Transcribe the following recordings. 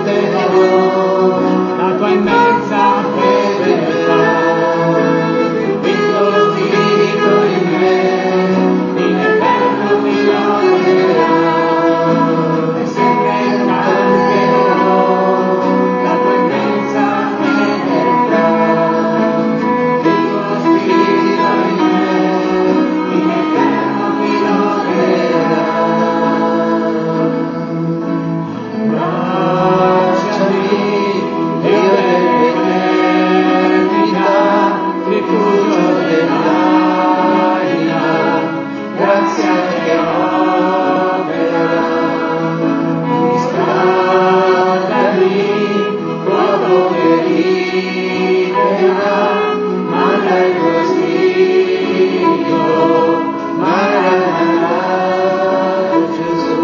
te darò la tua immensa fedeltà. Il tuo spirito in me, in eterno mi loderà, e sempre canterò la tua immensa fedeltà. Il tuo spirito in me, in eterno mi loderà. Dio dell'eternità, rifugio dell'anima, grazia che opera, riscaldami, fuoco che libera, manda il tuo spirito, Maranatha, Gesù,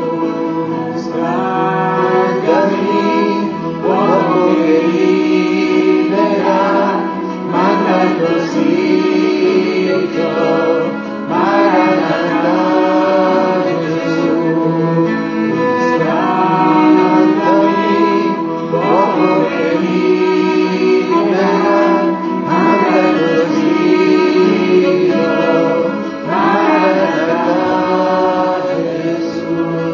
riscaldami, fuoco che libera, manda il tuo spirito, Maranatha, Gesù, riscaldami, fuoco che libera, manda il tuo spirito, Maranatha, Gesù.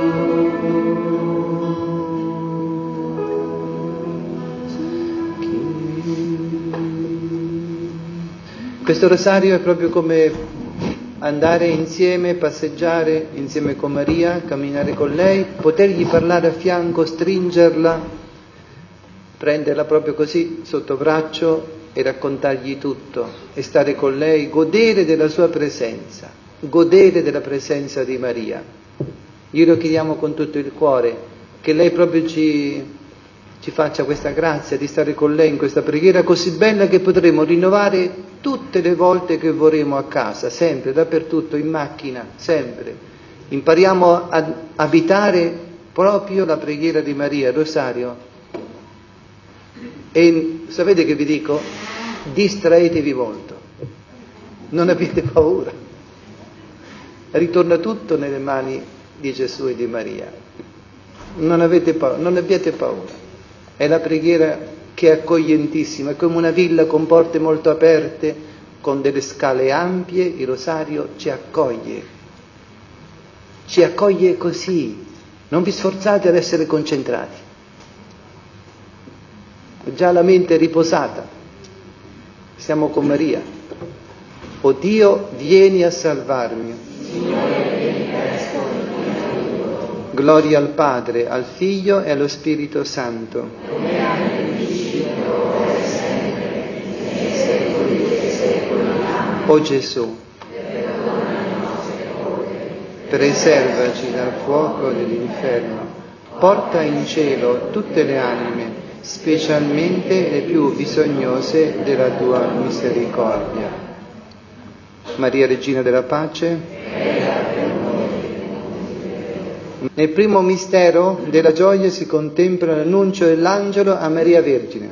Questo rosario è proprio come andare insieme, passeggiare insieme con Maria, camminare con lei, potergli parlare a fianco, stringerla, prenderla proprio così sotto braccio e raccontargli tutto e stare con lei, godere della sua presenza, godere della presenza di Maria. Glielo chiediamo con tutto il cuore, che lei proprio ci faccia questa grazia di stare con lei in questa preghiera così bella che potremo rinnovare tutte le volte che vorremo a casa, sempre, dappertutto, in macchina, sempre. Impariamo ad abitare proprio la preghiera di Maria, il rosario. E sapete che vi dico? Distraetevi molto, non abbiate paura. Ritorna tutto nelle mani di Gesù e di Maria. Non abbiate paura. È la preghiera che è accoglientissima, è come una villa con porte molto aperte, con delle scale ampie, il rosario ci accoglie così, non vi sforzate ad essere concentrati, già la mente è riposata, siamo con Maria. O Dio, vieni a salvarmi. Gloria al Padre, al Figlio e allo Spirito Santo. O Gesù, preservaci dal fuoco dell'inferno, porta in cielo tutte le anime, specialmente le più bisognose della tua misericordia. Maria Regina della Pace. Nel primo mistero della gioia si contempla l'annuncio dell'angelo a Maria Vergine.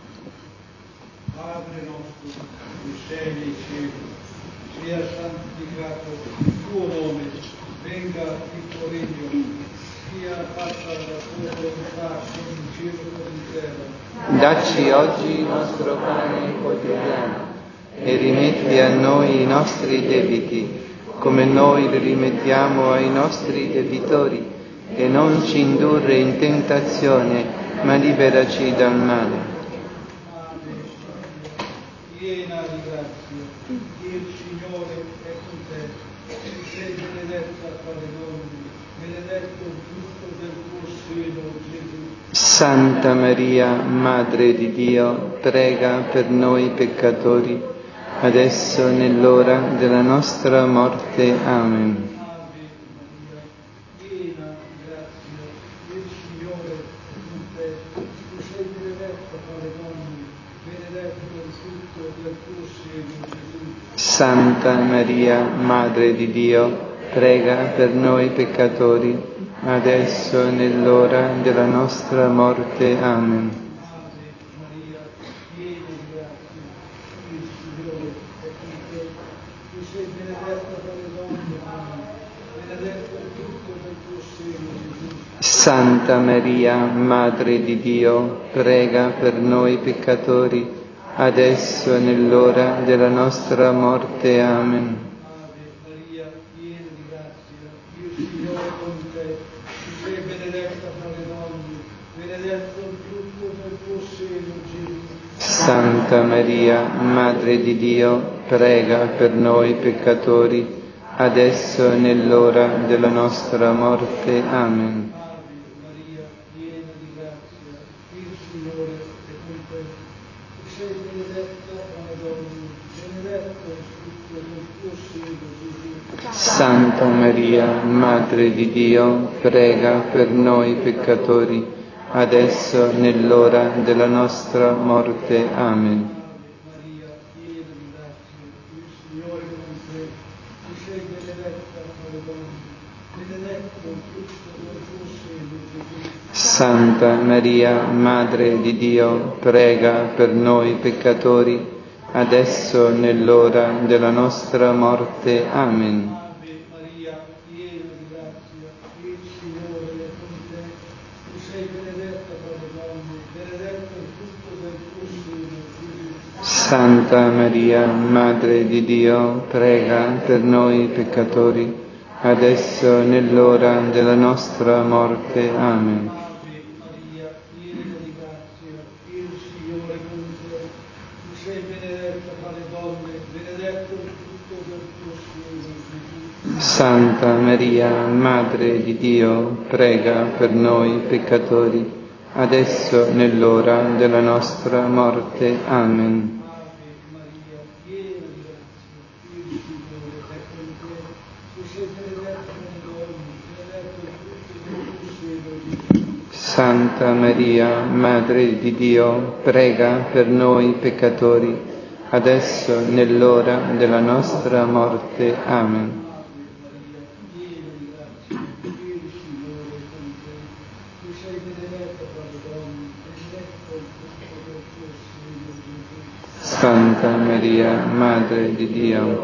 Padre nostro, che sei nei cieli, sia santificato il tuo nome, venga il tuo regno, sia fatta la tua volontà come in cielo come in terra. Dacci oggi il nostro pane quotidiano e rimetti a noi i nostri debiti, come noi li rimettiamo ai nostri debitori, e non ci indurre in tentazione, ma liberaci dal male. Amen. Piena di grazia, il Signore è con te, tu sei benedetta tra le donne, benedetto il frutto del tuo seno, Gesù. Santa Maria, Madre di Dio, prega per noi peccatori, adesso e nell'ora della nostra morte. Amen. Ave Maria, piena di grazia, il Signore è con te, tu sei benedetta tra le donne, benedetto il frutto del tuo seno, Gesù. Santa Maria, Madre di Dio, prega per noi peccatori, adesso e nell'ora della nostra morte. Amen. Ave Maria, piena di grazia, il Signore è con te, tu sei benedetta tra le donne, benedetto il frutto del tuo seno, Gesù. Santa Maria, Madre di Dio, prega per noi peccatori, adesso e nell'ora della nostra morte. Amen. Ave Maria, piena di grazia, il Signore è con te. Tu sei benedetta fra le donne, benedetto il frutto del tuo seno, Gesù. Santa Maria, Madre di Dio, prega per noi peccatori, adesso e nell'ora della nostra morte. Amen. Ave Maria, piena di grazia, il Signore è con te. Tu sei benedetta fra le donne, benedetto il frutto del tuo seno, Gesù. Santa Maria, Madre di Dio, prega per noi peccatori, adesso e nell'ora della nostra morte. Amen. Ave Maria, piena di grazia, il Signore è con te. Tu sei benedetta fra le donne, benedetto il frutto del tuo seno, Gesù. Santa Maria, Madre di Dio, prega per noi peccatori, adesso e nell'ora della nostra morte. Amen. Ave Maria, piena di grazia, il Signore è con te. Tu sei benedetta fra le donne, benedetto il frutto del tuo seno, Gesù. Santa Maria, Madre di Dio, prega per noi peccatori, adesso e nell'ora della nostra morte. Amen. Ave Maria, piena di grazia, il Signore è con te. Tu sei benedetta fra le donne, benedetto il frutto del tuo seno, Gesù. Santa Maria, Madre di Dio, prega per noi peccatori, adesso e nell'ora della nostra morte. Amen. Ave Maria, piena di grazia, il Signore è con te. Tu sei benedetta fra le donne, benedetto il frutto del tuo seno, Gesù. Santa Maria, Madre di Dio, prega per noi peccatori, adesso e nell'ora della nostra morte. Amen. Piena di grazia, il Signore è con te. Tu sei benedetta fra le donne, benedetto il frutto del tuo seno, Gesù. Santa Maria, Madre di Dio,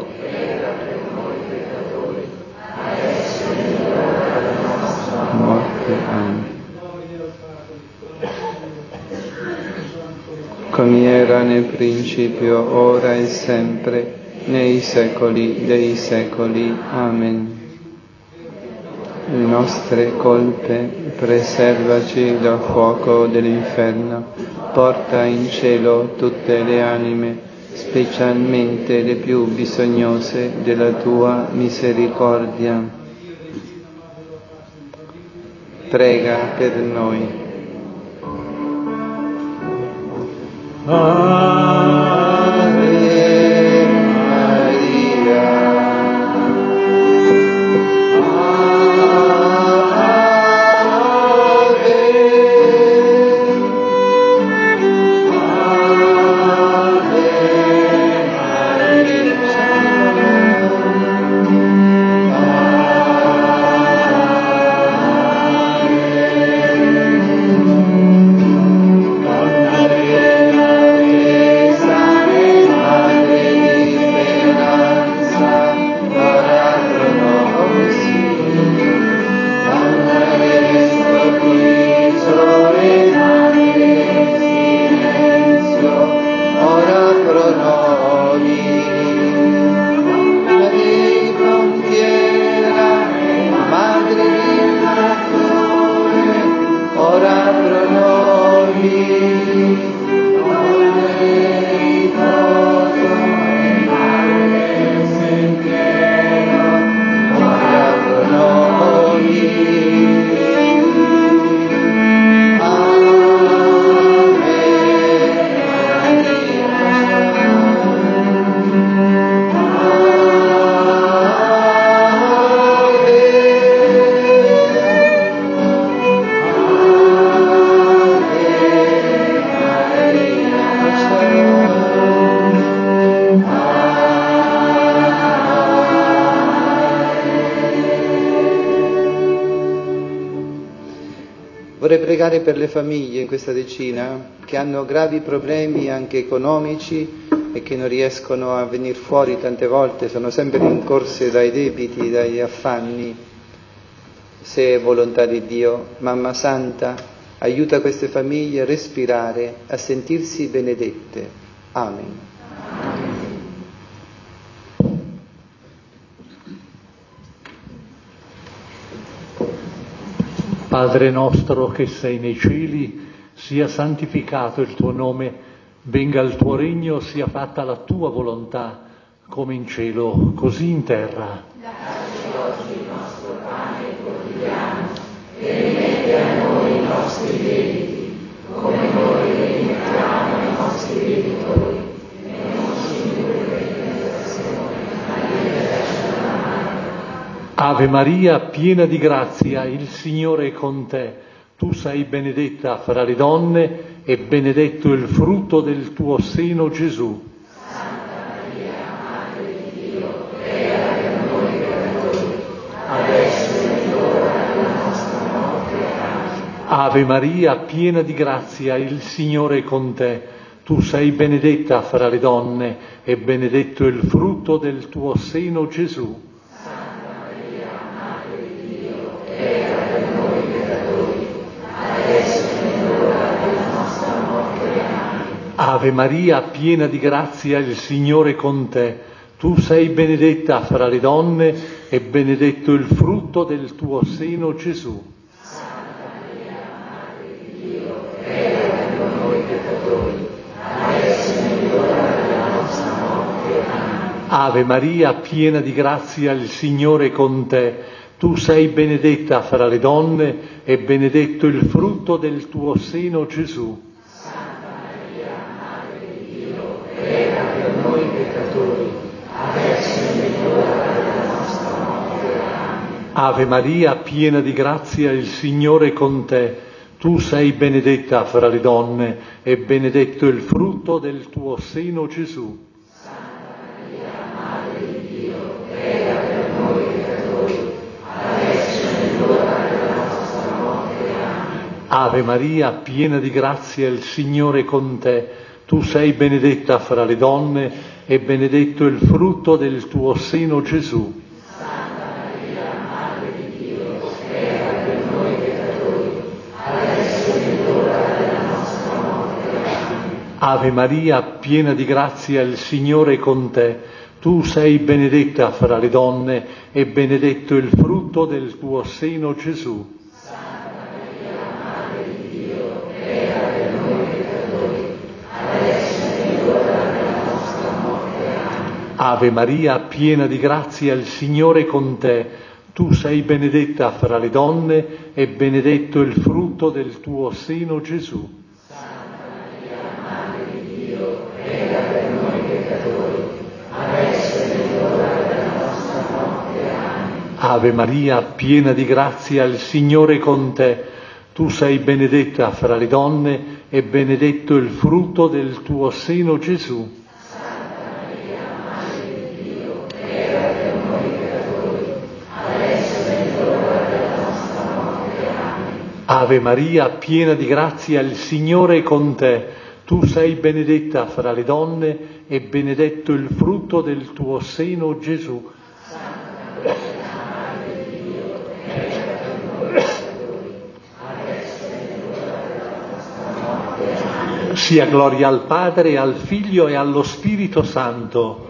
morte. Amen. Gloria al Padre, al Figlio e allo Spirito Santo. Come era nel principio, ora e sempre, nei secoli dei secoli. Amen. Le nostre colpe, preservaci dal fuoco dell'inferno, porta in cielo tutte le anime, specialmente le più bisognose della tua misericordia. Prega per noi. Vorrei pregare per le famiglie in questa decina che hanno gravi problemi anche economici e che non riescono a venire fuori tante volte, sono sempre rincorse dai debiti, dagli affanni. se è volontà di Dio. Mamma Santa, aiuta queste famiglie a respirare, a sentirsi benedette. Amen. Padre nostro che sei nei cieli, sia santificato il tuo nome, venga il tuo regno, sia fatta la tua volontà, come in cielo, così in terra. Dacci oggi il nostro pane quotidiano, e rimetti a noi i nostri debiti, come noi rimettiamo ai nostri debitori, e non ci indurre in tentazione, ma liberaci dal male. Ave Maria, piena di grazia, il Signore è con te. Tu sei benedetta fra le donne e benedetto il frutto del tuo seno, Gesù. Santa Maria, Madre di Dio, prega per noi peccatori, adesso è l'ora della nostra morte. Amen. Ave Maria, piena di grazia, il Signore è con te. Tu sei benedetta fra le donne e benedetto il frutto del tuo seno, Gesù. Ave Maria, piena di grazia, il Signore è con te. Tu sei benedetta fra le donne e benedetto il frutto del tuo seno, Gesù. Santa Maria, Madre di Dio, prega per noi peccatori, adesso è l'ora della nostra morte. Amen. Ave Maria, piena di grazia, il Signore è con te. Tu sei benedetta fra le donne e benedetto il frutto del tuo seno, Gesù. Prega per noi peccatori, adesso è l'ora della nostra morte. Amen. Ave Maria, piena di grazia, il Signore è con te. Tu sei benedetta fra le donne e benedetto il frutto del tuo seno, Gesù. Santa Maria, Madre di Dio, prega per noi peccatori, adesso è l'ora della nostra morte. Amen. Ave Maria, piena di grazia, il Signore è con te. Tu sei benedetta fra le donne e benedetto il frutto del tuo seno, Gesù. Santa Maria, Madre di Dio, prega per noi peccatori, adesso è l'ora della nostra morte. Amen. Ave Maria, piena di grazia, il Signore è con te. Tu sei benedetta fra le donne e benedetto il frutto del tuo seno, Gesù. Ave Maria, piena di grazia, il Signore è con te. Tu sei benedetta fra le donne e benedetto il frutto del tuo seno, Gesù. Santa Maria, Madre di Dio, prega per noi peccatori, adesso è l'ora della nostra morte. Amen. Ave Maria, piena di grazia, il Signore è con te. Tu sei benedetta fra le donne e benedetto il frutto del tuo seno, Gesù. Ave Maria, piena di grazia, il Signore è con te. Tu sei benedetta fra le donne e benedetto il frutto del tuo seno, Gesù. Sia gloria al Padre, al Figlio e allo Spirito Santo.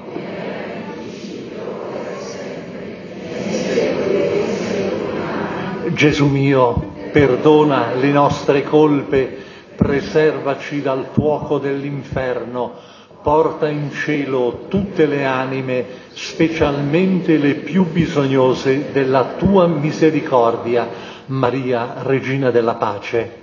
Gesù mio, perdona le nostre colpe, preservaci dal fuoco dell'inferno, porta in cielo tutte le anime, specialmente le più bisognose della tua misericordia. Maria, Regina della Pace.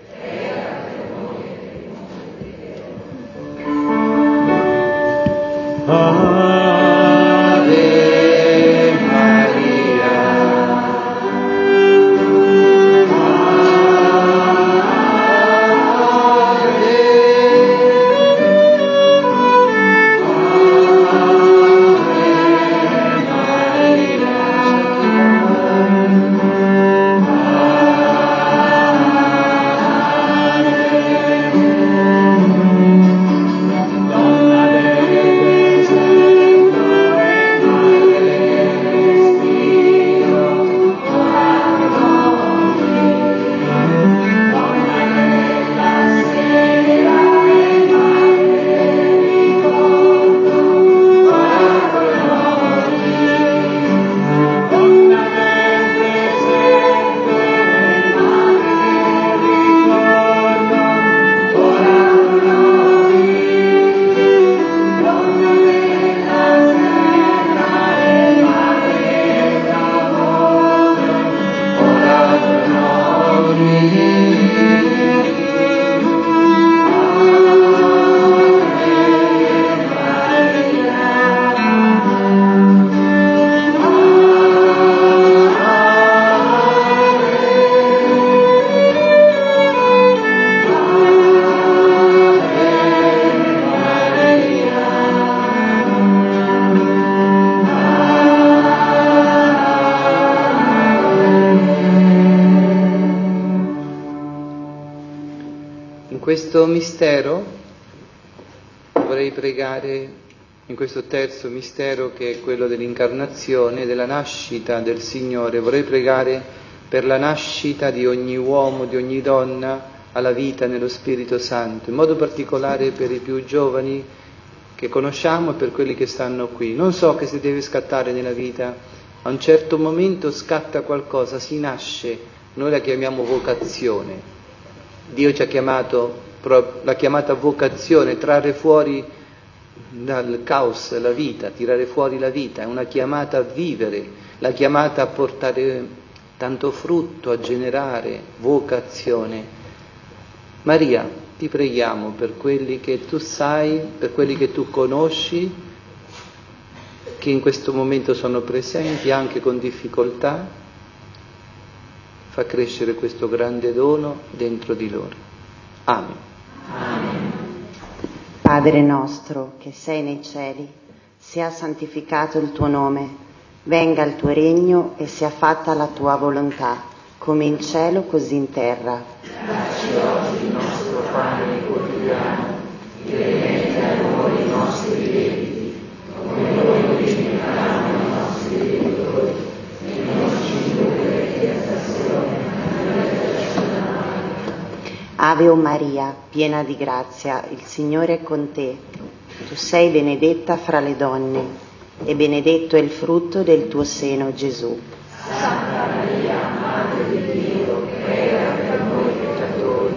questo mistero vorrei pregare, in questo terzo mistero che è quello dell'incarnazione, della nascita del Signore, vorrei pregare per la nascita di ogni uomo, di ogni donna alla vita nello Spirito Santo, in modo particolare per i più giovani che conosciamo e per quelli che stanno qui. Non so che si deve scattare nella vita, a un certo momento scatta qualcosa, si nasce, noi la chiamiamo vocazione. Dio ci ha chiamato, l'ha chiamata vocazione, trarre fuori dal caos la vita, tirare fuori la vita, è una chiamata a vivere, la chiamata a portare tanto frutto, a generare vocazione. Maria, ti preghiamo per quelli che tu sai, per quelli che tu conosci, che in questo momento sono presenti anche con difficoltà, fa crescere questo grande dono dentro di loro. Amen. Amen. Padre nostro che sei nei cieli, sia santificato il tuo nome, venga il tuo regno e sia fatta la tua volontà, come in cielo così in terra. Dacci oggi il nostro pane quotidiano, e rimetti a noi i nostri debiti, come noi rimettiamo i nostri debitori, e non ci indurre in tentazione, ma liberaci dal male. Ave o Maria, piena di grazia, il Signore è con te. Tu sei benedetta fra le donne, e benedetto è il frutto del tuo seno, Gesù. Santa Maria, Madre di Dio, prega per noi peccatori,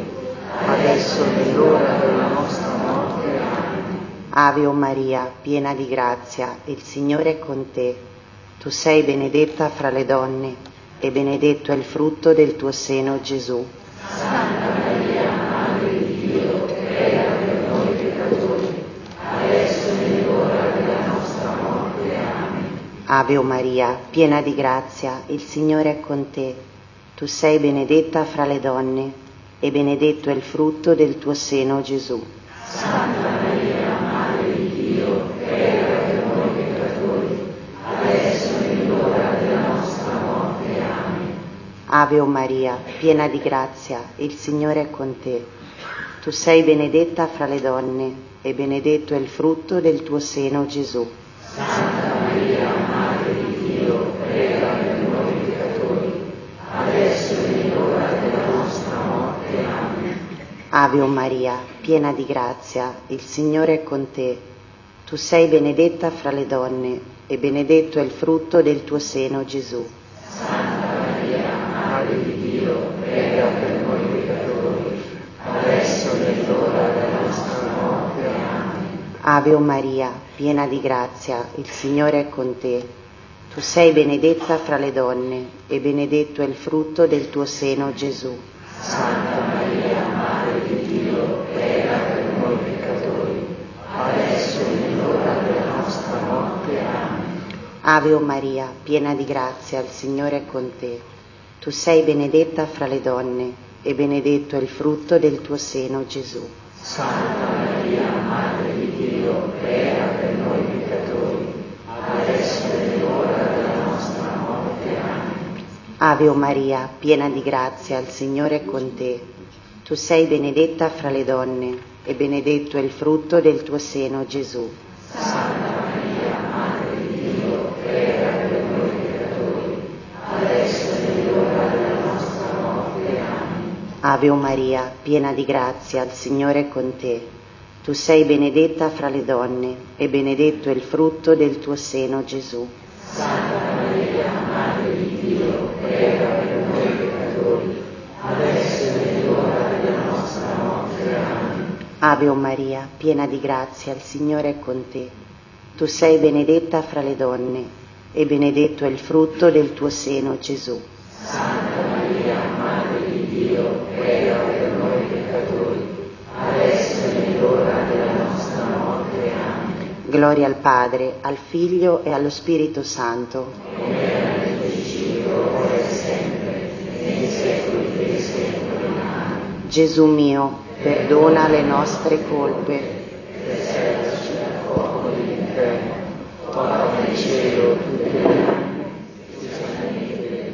adesso è l'ora della nostra morte. Amen. Ave o Maria, piena di grazia, il Signore è con te. Tu sei benedetta fra le donne, e benedetto è il frutto del tuo seno, Gesù. Santa Maria, Madre di Dio, prega per noi peccatori, adesso è l'ora della nostra morte. Amen. Ave o Maria, piena di grazia, il Signore è con te. Tu sei benedetta fra le donne, e benedetto è il frutto del tuo seno, Gesù. Santa Maria, Madre di Dio, prega per noi peccatori, adesso è l'ora della nostra morte. Amen. Ave o Maria, piena di grazia, il Signore è con te. Tu sei benedetta fra le donne, e benedetto è il frutto del tuo seno, Gesù. Santa Maria, Madre di Dio, prega per noi peccatori, adesso è l'ora della nostra morte. Amen. Ave o Maria, piena di grazia, il Signore è con te. Tu sei benedetta fra le donne, e benedetto è il frutto del tuo seno, Gesù. Santa Maria, Madre di Dio, prega per noi peccatori, adesso è l'ora della nostra morte. Amen. Ave o Maria, piena di grazia, il Signore è con te. Tu sei benedetta fra le donne, e benedetto è il frutto del tuo seno, Gesù. Santa Maria, Madre di Dio, prega per noi peccatori, adesso è l'ora della nostra morte. Amen. Ave o Maria, piena di grazia, il Signore è con te. Tu sei benedetta fra le donne, e benedetto è il frutto del tuo seno, Gesù. Santa Maria, Madre di Dio, prega per noi peccatori, adesso è l'ora della nostra morte. Amen. Ave o Maria, piena di grazia, il Signore è con te. Tu sei benedetta fra le donne, e benedetto è il frutto del tuo seno, Gesù. Santa Maria, Madre di Dio, prega per noi peccatori, adesso è l'ora della nostra morte. Amen. Ave o Maria, piena di grazia, il Signore è con te. Tu sei benedetta fra le donne, e benedetto è il frutto del tuo seno, Gesù. Santa Maria, Madre di Dio, prega per noi peccatori, adesso è l'ora della nostra morte. Amen. Ave o Maria, piena di grazia, il Signore è con te. Tu sei benedetta fra le donne, e benedetto è il frutto del tuo seno, Gesù. Santa Maria, Madre di Dio, prega per noi peccatori, adesso è l'ora della nostra morte. Amen. Gloria al Padre, al Figlio e allo Spirito Santo. Come era nel principio, ora e sempre, nei secoli dei secoli. Amen. Gesù mio, perdona le nostre colpe, Preservaci dal fuoco dell'inferno, porta nel cielo tutte le anime,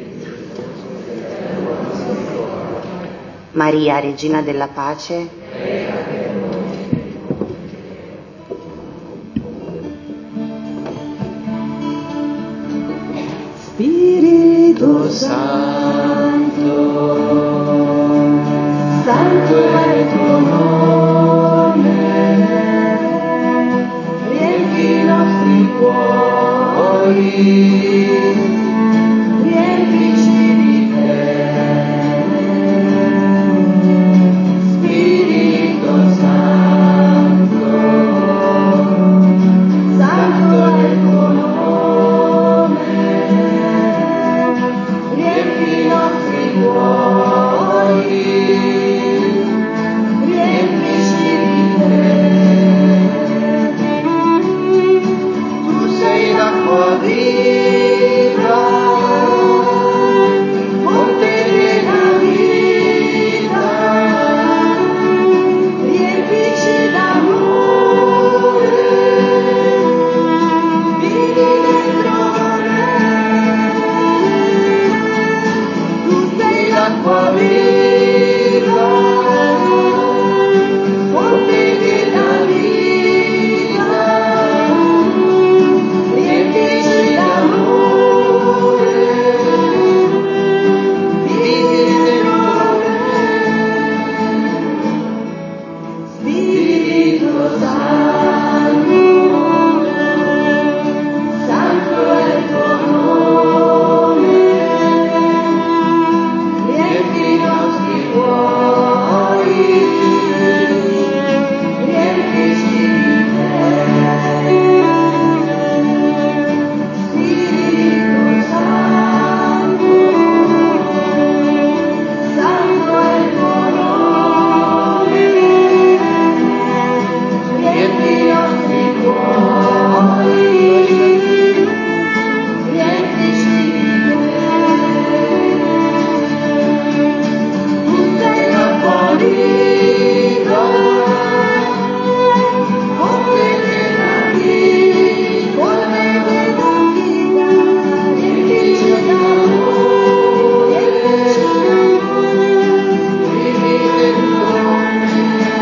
Maria, Regina della Pace, prega Santo, Santo è il tuo nome, riempi i nostri cuori, riempici di te, Spirito Santo, Santo è il tuo nome, riempi i nostri cuori, riempici di te. Tu sei l'acqua viva, fonte della vita, riempici d'amore, vivi dentro me. Tu sei l'acqua viva, fonte della vita, riempici d'amore, vivi dentro me. Spirito Santo, Santo è il tuo nome, riempi i nostri cuori, riempici di te. Spirito Santo, Santo è il tuo nome, riempi i nostri cuori, riempici di te. Tu sei l'acqua viva, fonte della vita, riempici d'amore, vivi dentro me.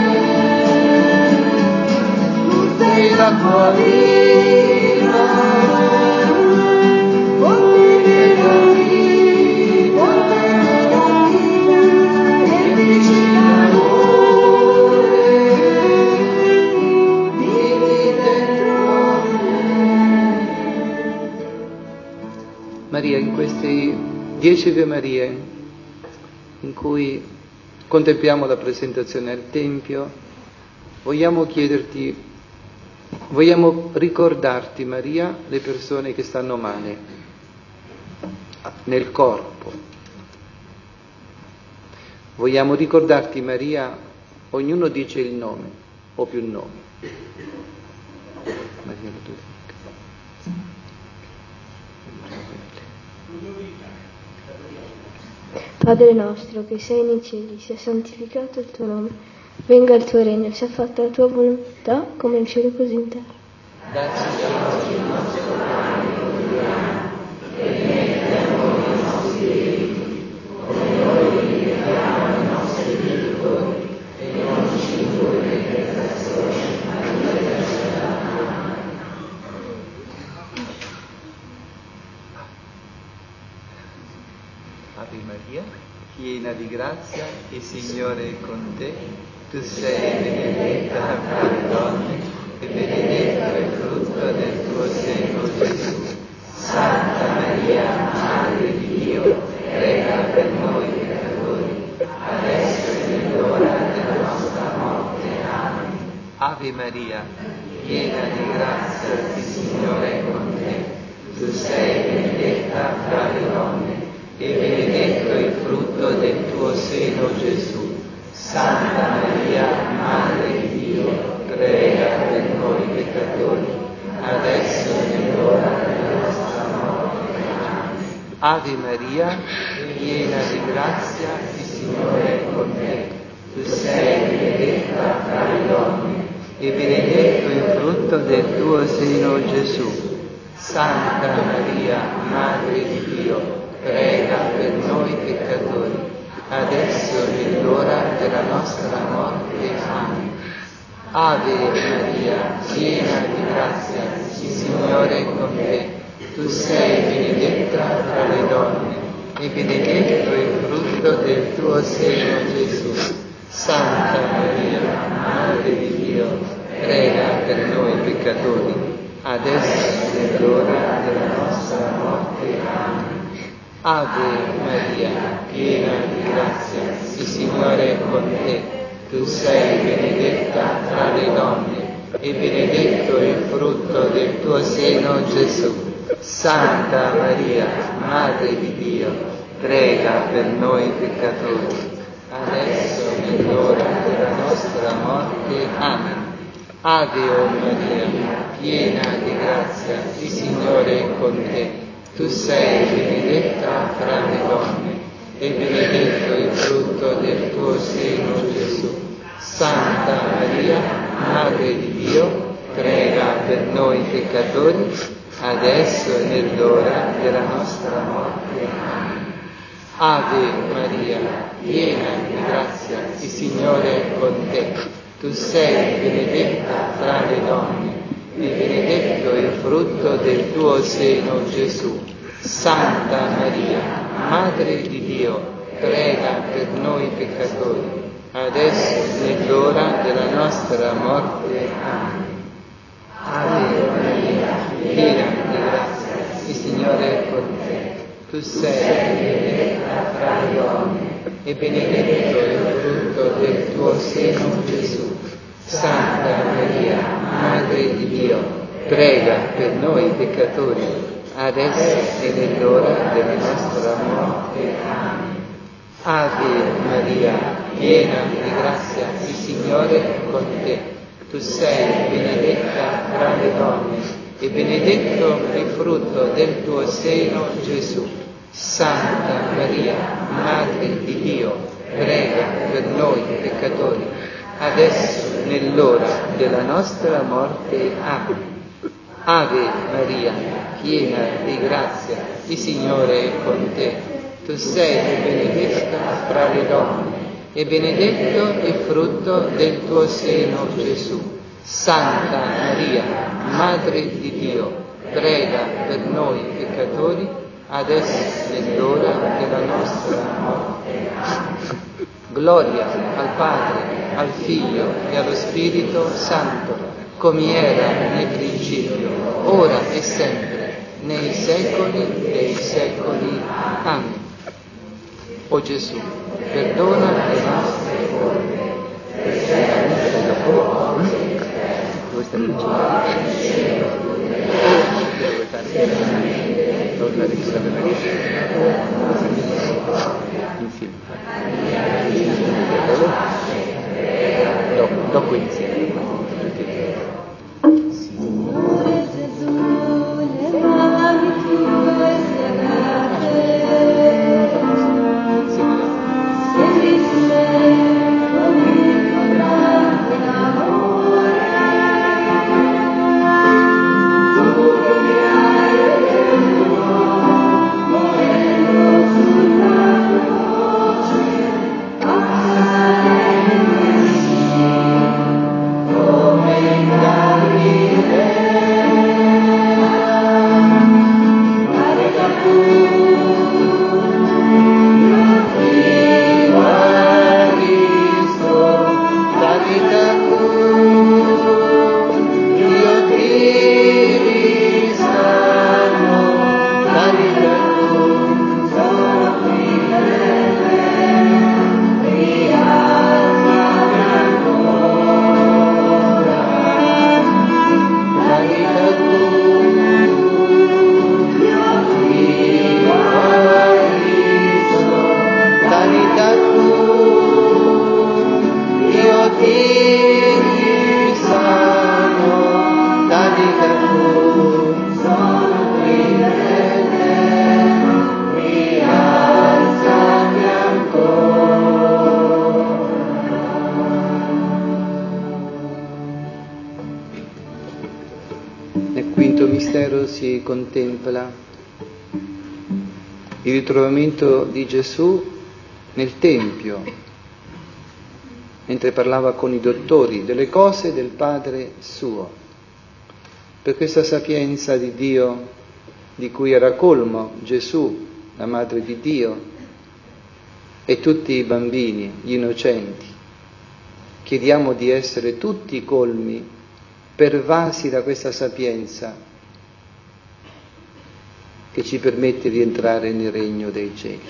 Tu sei l'acqua viva, fonte della vita, riempici d'amore, vivi dentro me. Maria, in queste 10 Ave Marie in cui contempliamo la presentazione al Tempio, vogliamo ricordarti, Maria, le persone che stanno male nel corpo. Vogliamo ricordarti, Maria, ognuno dice il nome o più nomi. Maria Ludovica. Padre nostro che sei nei cieli, sia santificato il tuo nome, venga il tuo regno, sia fatta la tua volontà come in cielo così in terra. Dacci oggi il nostro pane quotidiano, e rimetti a noi i nostri debiti, come noi rimettiamo ai nostri debitori, e non ci indurre in tentazione, ma liberaci dal male. Ave Maria, piena di grazia, il Signore è con te. Tu sei benedetta fra le donne, e benedetto è il frutto del tuo seno, Gesù. Santa Maria, Madre di Dio, prega per noi peccatori, adesso e nell'ora della nostra morte. Amen. Ave Maria, piena di grazia, il Signore è con te. Tu sei benedetta fra le donne, e benedetto è il frutto del tuo seno, Gesù. Santa Maria, Madre di Dio, prega per noi peccatori, adesso e nell'ora della nostra morte. Amen. Ave Maria, piena di grazia, il Signore è con te. Tu sei benedetta fra le donne, e benedetto è il frutto del tuo seno, Gesù. Santa Maria, Madre di Dio, prega per noi peccatori, adesso e nell'ora della nostra morte. Amen. Ave Maria, piena di grazia, il Signore è con te. Tu sei benedetta fra le donne, e benedetto il frutto del tuo seno, Gesù. Santa Maria, Madre di Dio, prega per noi peccatori, adesso è l'ora della nostra morte. Amen. Ave Maria, piena di grazia, il Signore è con te. Tu sei benedetta tra le donne, e benedetto il frutto del tuo seno, Gesù. Santa Maria, Madre di Dio, prega per noi peccatori, adesso è l'ora della nostra morte. Amen. Ave Maria, piena di grazia, il Signore è con te. Tu sei benedetta tra le donne, e benedetto il frutto del tuo seno, Gesù. Santa Maria, Madre di Dio, prega per noi peccatori, adesso è nell'ora della nostra morte. Amen. Ave Maria, piena di grazia, il Signore è con te. Tu sei benedetta tra le donne, e benedetto il frutto del tuo seno, Gesù. Santa Maria, Madre di Dio, prega per noi peccatori, adesso è nell'ora della nostra morte. Amen. Ave Maria, piena di grazia, il Signore è con te. Tu sei benedetta tra le donne, e benedetto il frutto del tuo seno, Gesù. Santa Maria, Madre di Dio, prega per noi peccatori, adesso è nell'ora della nostra morte. Amen. Ave Maria, piena di grazia, il Signore è con te. Tu sei benedetta tra le donne, e benedetto il frutto del tuo seno, Gesù. Santa Maria, Madre di Dio, prega per noi peccatori, adesso nell'ora della nostra morte. Amen. Ave Maria, piena di grazia, il Signore è con te. Tu sei benedetta tra le donne, e benedetto il frutto del tuo seno, Gesù. Santa Maria, Madre di Dio, prega per noi peccatori, adesso nell'ora della nostra morte. Gloria al Padre, al Figlio e allo Spirito Santo, come era nel principio, ora e sempre, nei secoli dei secoli. Amen. O Gesù, perdona le nostre colpe. Dove sta il cielo? Insieme. Dopo insieme. Signore Gesù, le mani tue serrate, siedi su me con il tuo grande amore. Tu mi hai redento, morendo sulla croce, Si contempla il ritrovamento di Gesù nel Tempio, mentre parlava con i dottori delle cose del Padre suo. Per questa sapienza di Dio, di cui era colmo Gesù la Madre di Dio, e tutti i bambini, gli innocenti. Chiediamo di essere tutti colmi, pervasi da questa sapienza che ci permette di entrare nel regno dei cieli.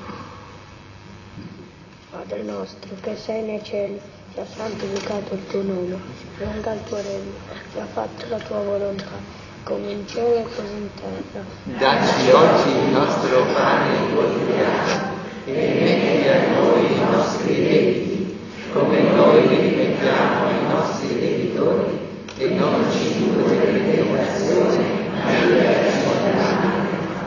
Padre nostro che sei nei cieli, sia santificato il tuo nome, venga il tuo regno, sia fatta la tua volontà, come in cielo e così in terra. Dacci oggi il nostro pane quotidiano e rimetti a noi i nostri debiti, come noi li rimettiamo ai nostri debitori, e non ci indurre in tentazione, ma liberaci dal male.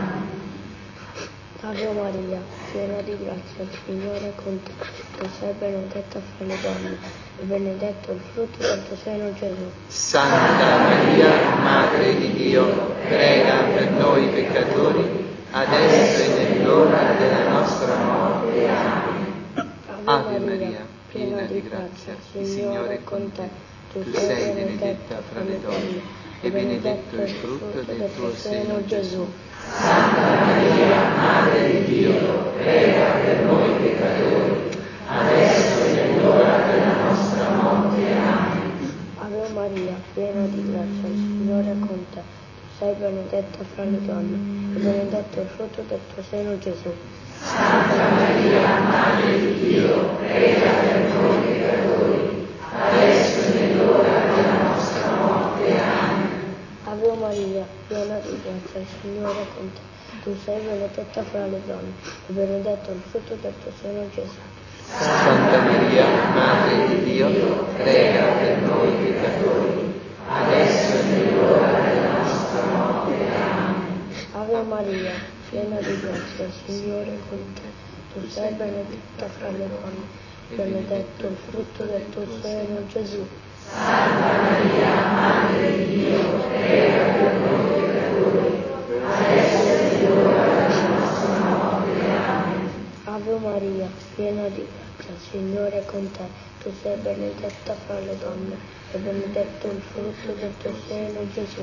Ave Maria, piena di grazia, il Signore è con te. Tu sei benedetta fra le donne, e benedetto il frutto del tuo seno, Gesù. Santa Maria, Madre di Dio, prega per noi peccatori, adesso e nell'ora della nostra morte. Amen. Ave Maria, piena di grazia, il Signore è con te. Tu sei benedetta fra le donne, e benedetto il frutto del tuo seno, Gesù. Santa Maria, Madre di Dio, prega per noi peccatori, adesso e nell'ora della nostra morte. Amen. Ave Maria, piena di grazia, il Signore è con te. Tu sei benedetta fra le donne, e benedetto il frutto del tuo seno, Gesù. Santa Maria, Madre di Dio, prega per noi peccatori, adesso e nell'ora della nostra morte. Amen. Ave Maria, piena di grazia, il Signore è con te. Tu sei benedetta fra le donne, e benedetto il frutto del tuo seno, Gesù. Santa Maria, Madre di Dio, prega per noi peccatori, adesso e nell'ora della nostra morte. Amen. Ave Maria, piena di grazia, il Signore è con te. Tu sei benedetta fra le donne, e benedetto il frutto del tuo seno, Gesù. Santa Maria, Madre di Dio, prega per noi peccatori, adesso e nell'ora della nostra morte. Amen. Ave Maria, piena di grazia, il Signore è con te. Tu sei benedetta fra le donne, e benedetto il frutto del tuo seno, Gesù.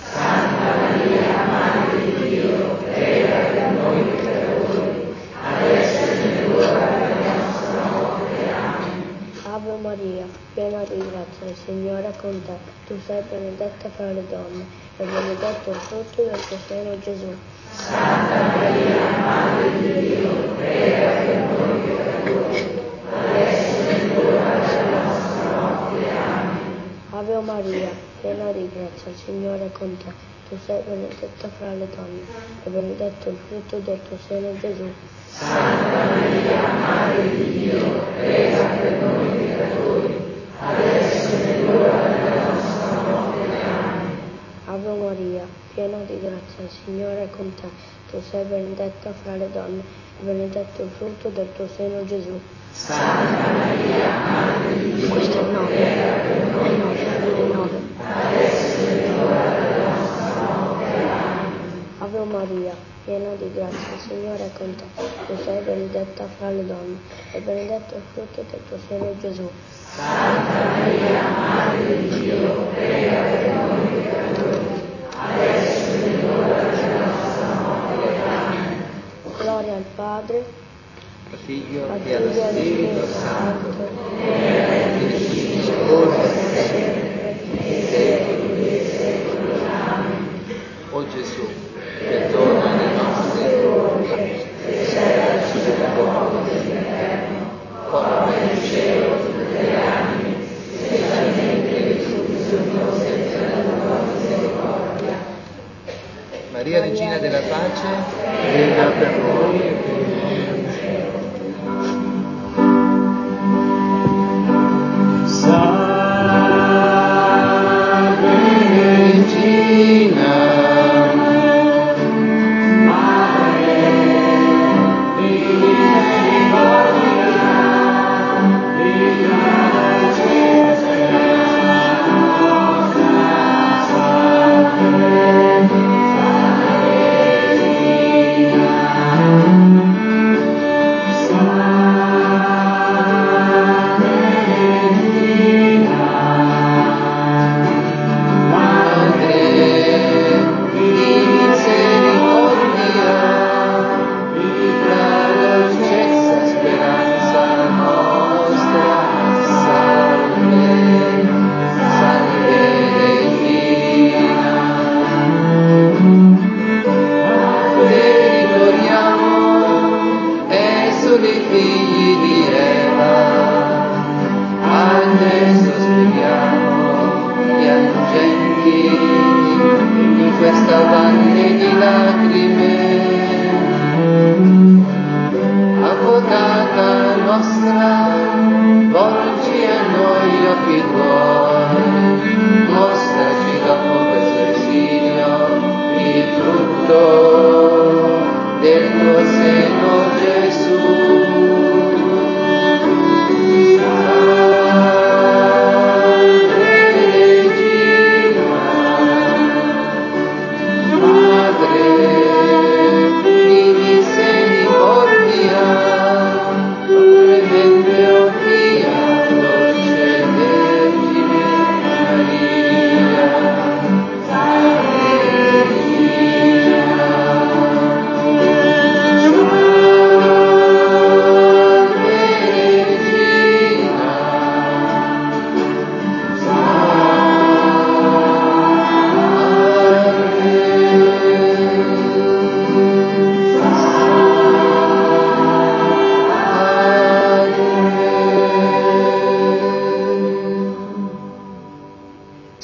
Santa Maria, Madre di Dio, prega per noi peccatori, adesso e nell'ora della nostra morte. Amen. Ave Maria, piena di grazia, il Signore è con te. Tu sei benedetta fra le donne, e benedetto il frutto del tuo seno, Gesù. Santa Maria, Madre di Dio, prega per noi peccatori, adesso e nell'ora della nostra morte. Amen. Ave Maria, piena di grazia, il Signore è con te. Tu sei benedetta fra le donne, e benedetto il frutto del tuo seno, Gesù. Santa Maria, Madre di Dio, prega per noi peccatori, adesso e nell'ora della nostra morte. Amen. Ave Maria, piena di grazia, il Signore è con te. Tu sei benedetta fra le donne, e benedetto il frutto del tuo seno, Gesù. Santa Maria, Madre di Dio, prega per noi peccatori, adesso e nell'ora della nostra morte. Amen. Ave Maria, piena di grazia, il Signore è con te. Tu sei benedetta fra le donne, e benedetto il frutto del tuo seno, Gesù. Santa Maria, Madre di Dio, prega per noi peccatori, adesso e nell'ora della nostra morte. Amen. Gloria al Padre, Al Figlio al e allo Figlio e allo Spirito Spirito Santo, Santo, ora e nei secoli e sempre, nei secoli dei secoli. Amen. O Gesù, perdona le nostre colpe e salvaci dalla morte dell'inferno, porta in cielo tutte le anime, specialmente le più bisognose della tua misericordia. Maria, Regina della Pace, prega per noi e per i nostri cieli. Salve Regina,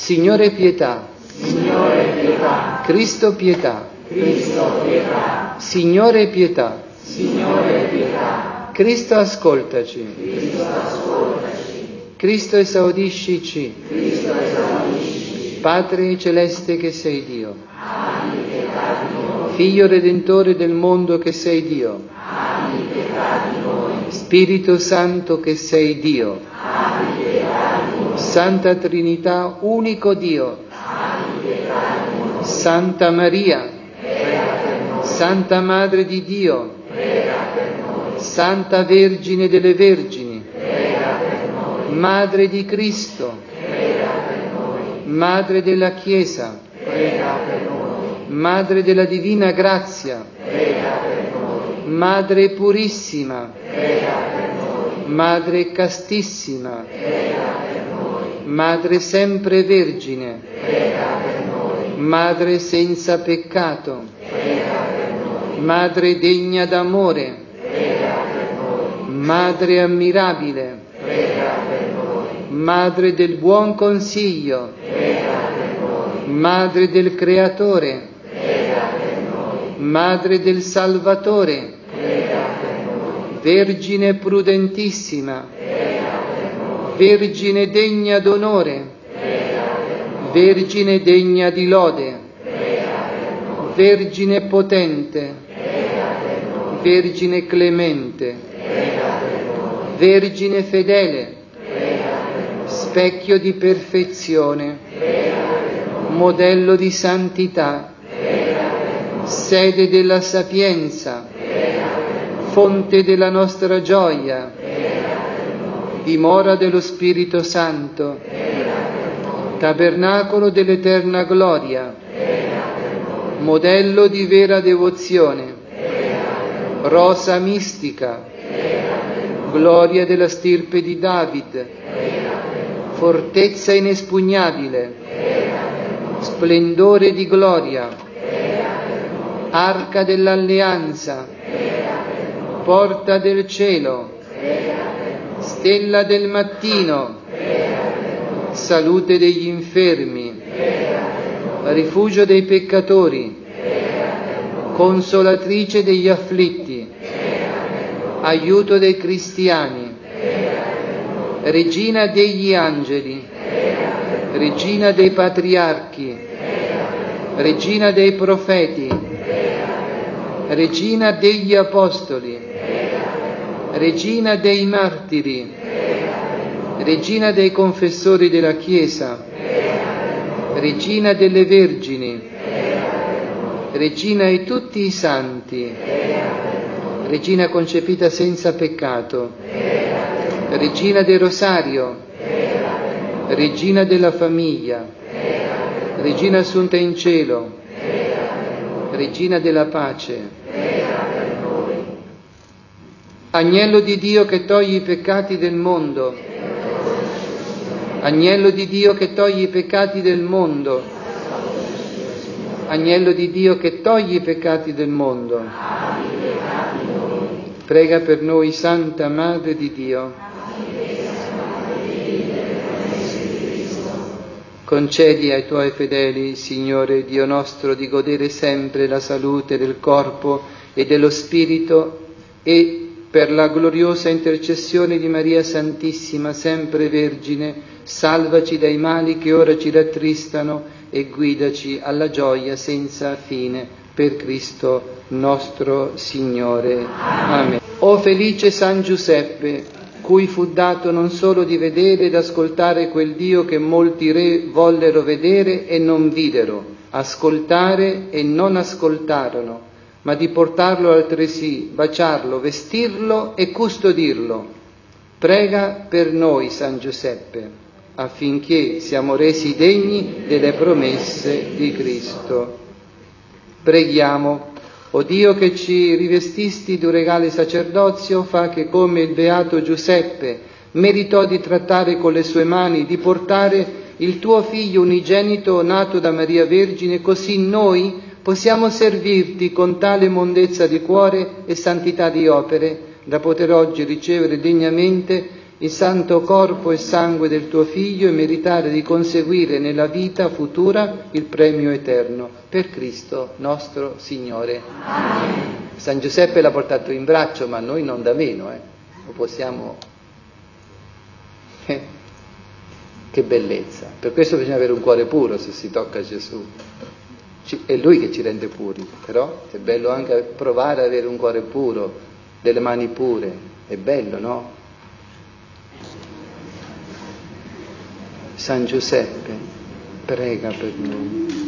Signore pietà. Signore pietà. Cristo pietà. Cristo pietà. Signore pietà. Signore pietà. Cristo ascoltaci. Cristo ascoltaci. Cristo esaudiscici. Cristo esaudiscici. Padre celeste che sei Dio. Abbi pietà di noi. Figlio redentore del mondo che sei Dio. Abbi pietà di noi. Spirito Santo che sei Dio. Abbi pietà di noi. Santa Trinità, unico Dio. Abbi pietà di noi. Santa Maria. Prega per noi. Santa Madre di Dio. Prega per noi. Santa Vergine delle Vergini. Prega per noi. Madre di Cristo. Prega per noi. Madre della Chiesa. Prega per noi. Madre della Divina Grazia. Prega per noi. Madre purissima. Prega per noi. Madre castissima. Prega per noi. Madre sempre Vergine. Prega per noi. Madre senza peccato. Prega per noi. Madre degna d'amore. Prega per noi. Madre ammirabile. Prega per noi. Madre del buon consiglio. Prega per noi. Madre del Creatore. Prega per noi. Madre del Salvatore. Prega per noi. Vergine prudentissima. Prega per noi. Vergine degna d'onore. Prega per noi. Vergine degna di lode. Prega per noi. Vergine potente. Prega per noi. Vergine clemente. Prega per noi. Vergine fedele. Prega per noi. Specchio di perfezione. Prega per noi. Modello di santità. Prega per noi. Sede della sapienza. Prega per noi. Fonte della nostra gioia. Prega per noi. Dimora dello Spirito Santo. Prega per noi. Tabernacolo dell'eterna gloria. Prega per noi. Modello di vera devozione. Prega per noi. Rosa mistica. Prega per noi. Gloria della stirpe di David. Prega per noi. Fortezza inespugnabile. Prega per noi. Splendore di gloria. Prega per noi. Arca dell'alleanza. Prega per noi. Porta del cielo. Prega per noi. Stella del mattino. Prega per noi. Salute degli infermi. Prega per noi. Rifugio dei peccatori. Prega per noi. Consolatrice degli afflitti. Prega per noi. Aiuto dei cristiani. Prega per noi. Regina degli angeli. Prega per noi. Regina dei patriarchi. Prega per noi. Regina dei profeti. Prega per noi. Regina degli apostoli. Prega per noi. Regina dei martiri. Prega per noi. Regina dei confessori della Chiesa. Prega per noi. Regina delle vergini. Prega per noi. Regina di tutti i santi. Prega per noi. Regina concepita senza peccato. Prega per noi. Regina del Rosario. Prega per noi. Regina della famiglia. Prega per noi. Regina assunta in cielo. Prega per noi. Regina della pace. Prega per noi. Agnello di Dio che toglie i peccati del mondo. Agnello di Dio che toglie i peccati del mondo. Agnello di Dio che toglie i peccati del mondo. Prega per noi, Santa Madre di Dio. Concedi ai Tuoi fedeli, Signore Dio nostro, di godere sempre la salute del corpo e dello spirito e per la gloriosa intercessione di Maria Santissima, sempre Vergine, salvaci dai mali che ora ci rattristano e guidaci alla gioia senza fine, per Cristo nostro Signore. Amen. O felice San Giuseppe, cui fu dato non solo di vedere ed ascoltare quel Dio che molti re vollero vedere e non videro, ascoltare e non ascoltarono, ma di portarlo altresì, baciarlo, vestirlo e custodirlo. Prega per noi, San Giuseppe, affinché siamo resi degni delle promesse di Cristo. Preghiamo. O Dio che ci rivestisti d'un regale sacerdozio, fa che come il beato Giuseppe meritò di trattare con le sue mani, di portare il tuo Figlio unigenito nato da Maria Vergine, così noi possiamo servirti con tale mondezza di cuore e santità di opere, da poter oggi ricevere degnamente il santo corpo e sangue del tuo Figlio e meritare di conseguire nella vita futura il premio eterno. Per Cristo nostro Signore. Amen. San Giuseppe l'ha portato in braccio, ma noi non da meno, Lo possiamo... Che bellezza. Per questo bisogna avere un cuore puro se si tocca Gesù. È Lui che ci rende puri, però è bello anche provare ad avere un cuore puro, delle mani pure. È bello, no? San Giuseppe, prega per noi.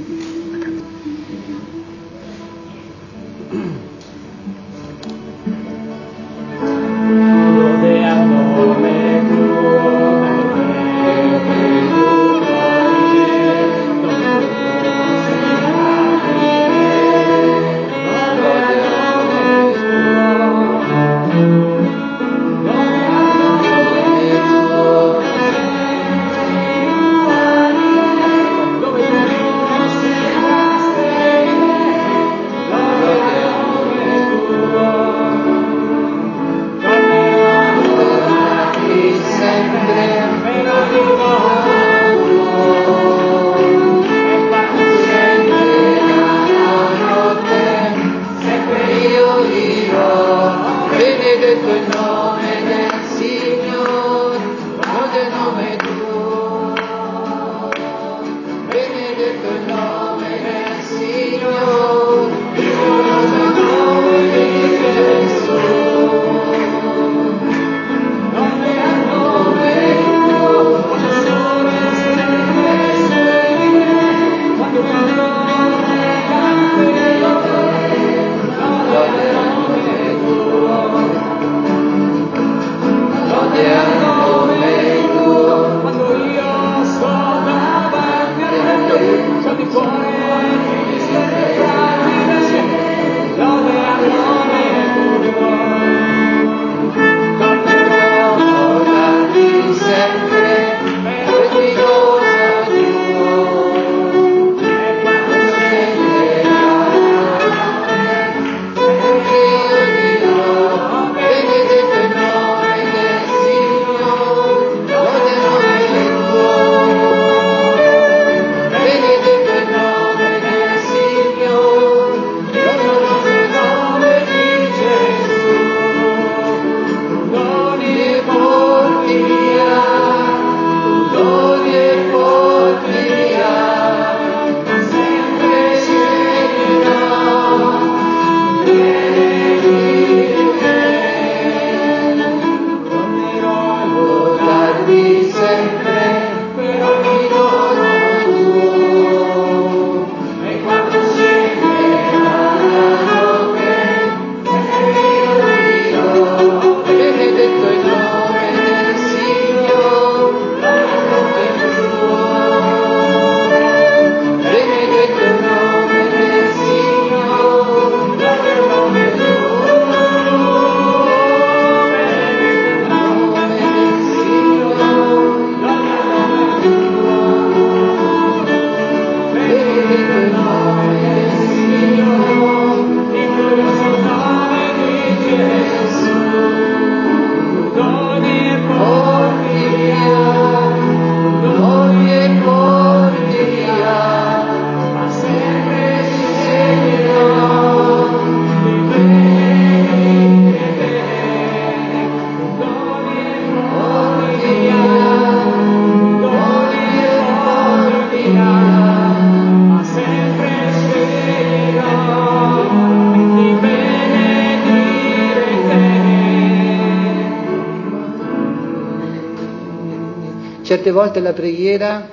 Certe volte la preghiera,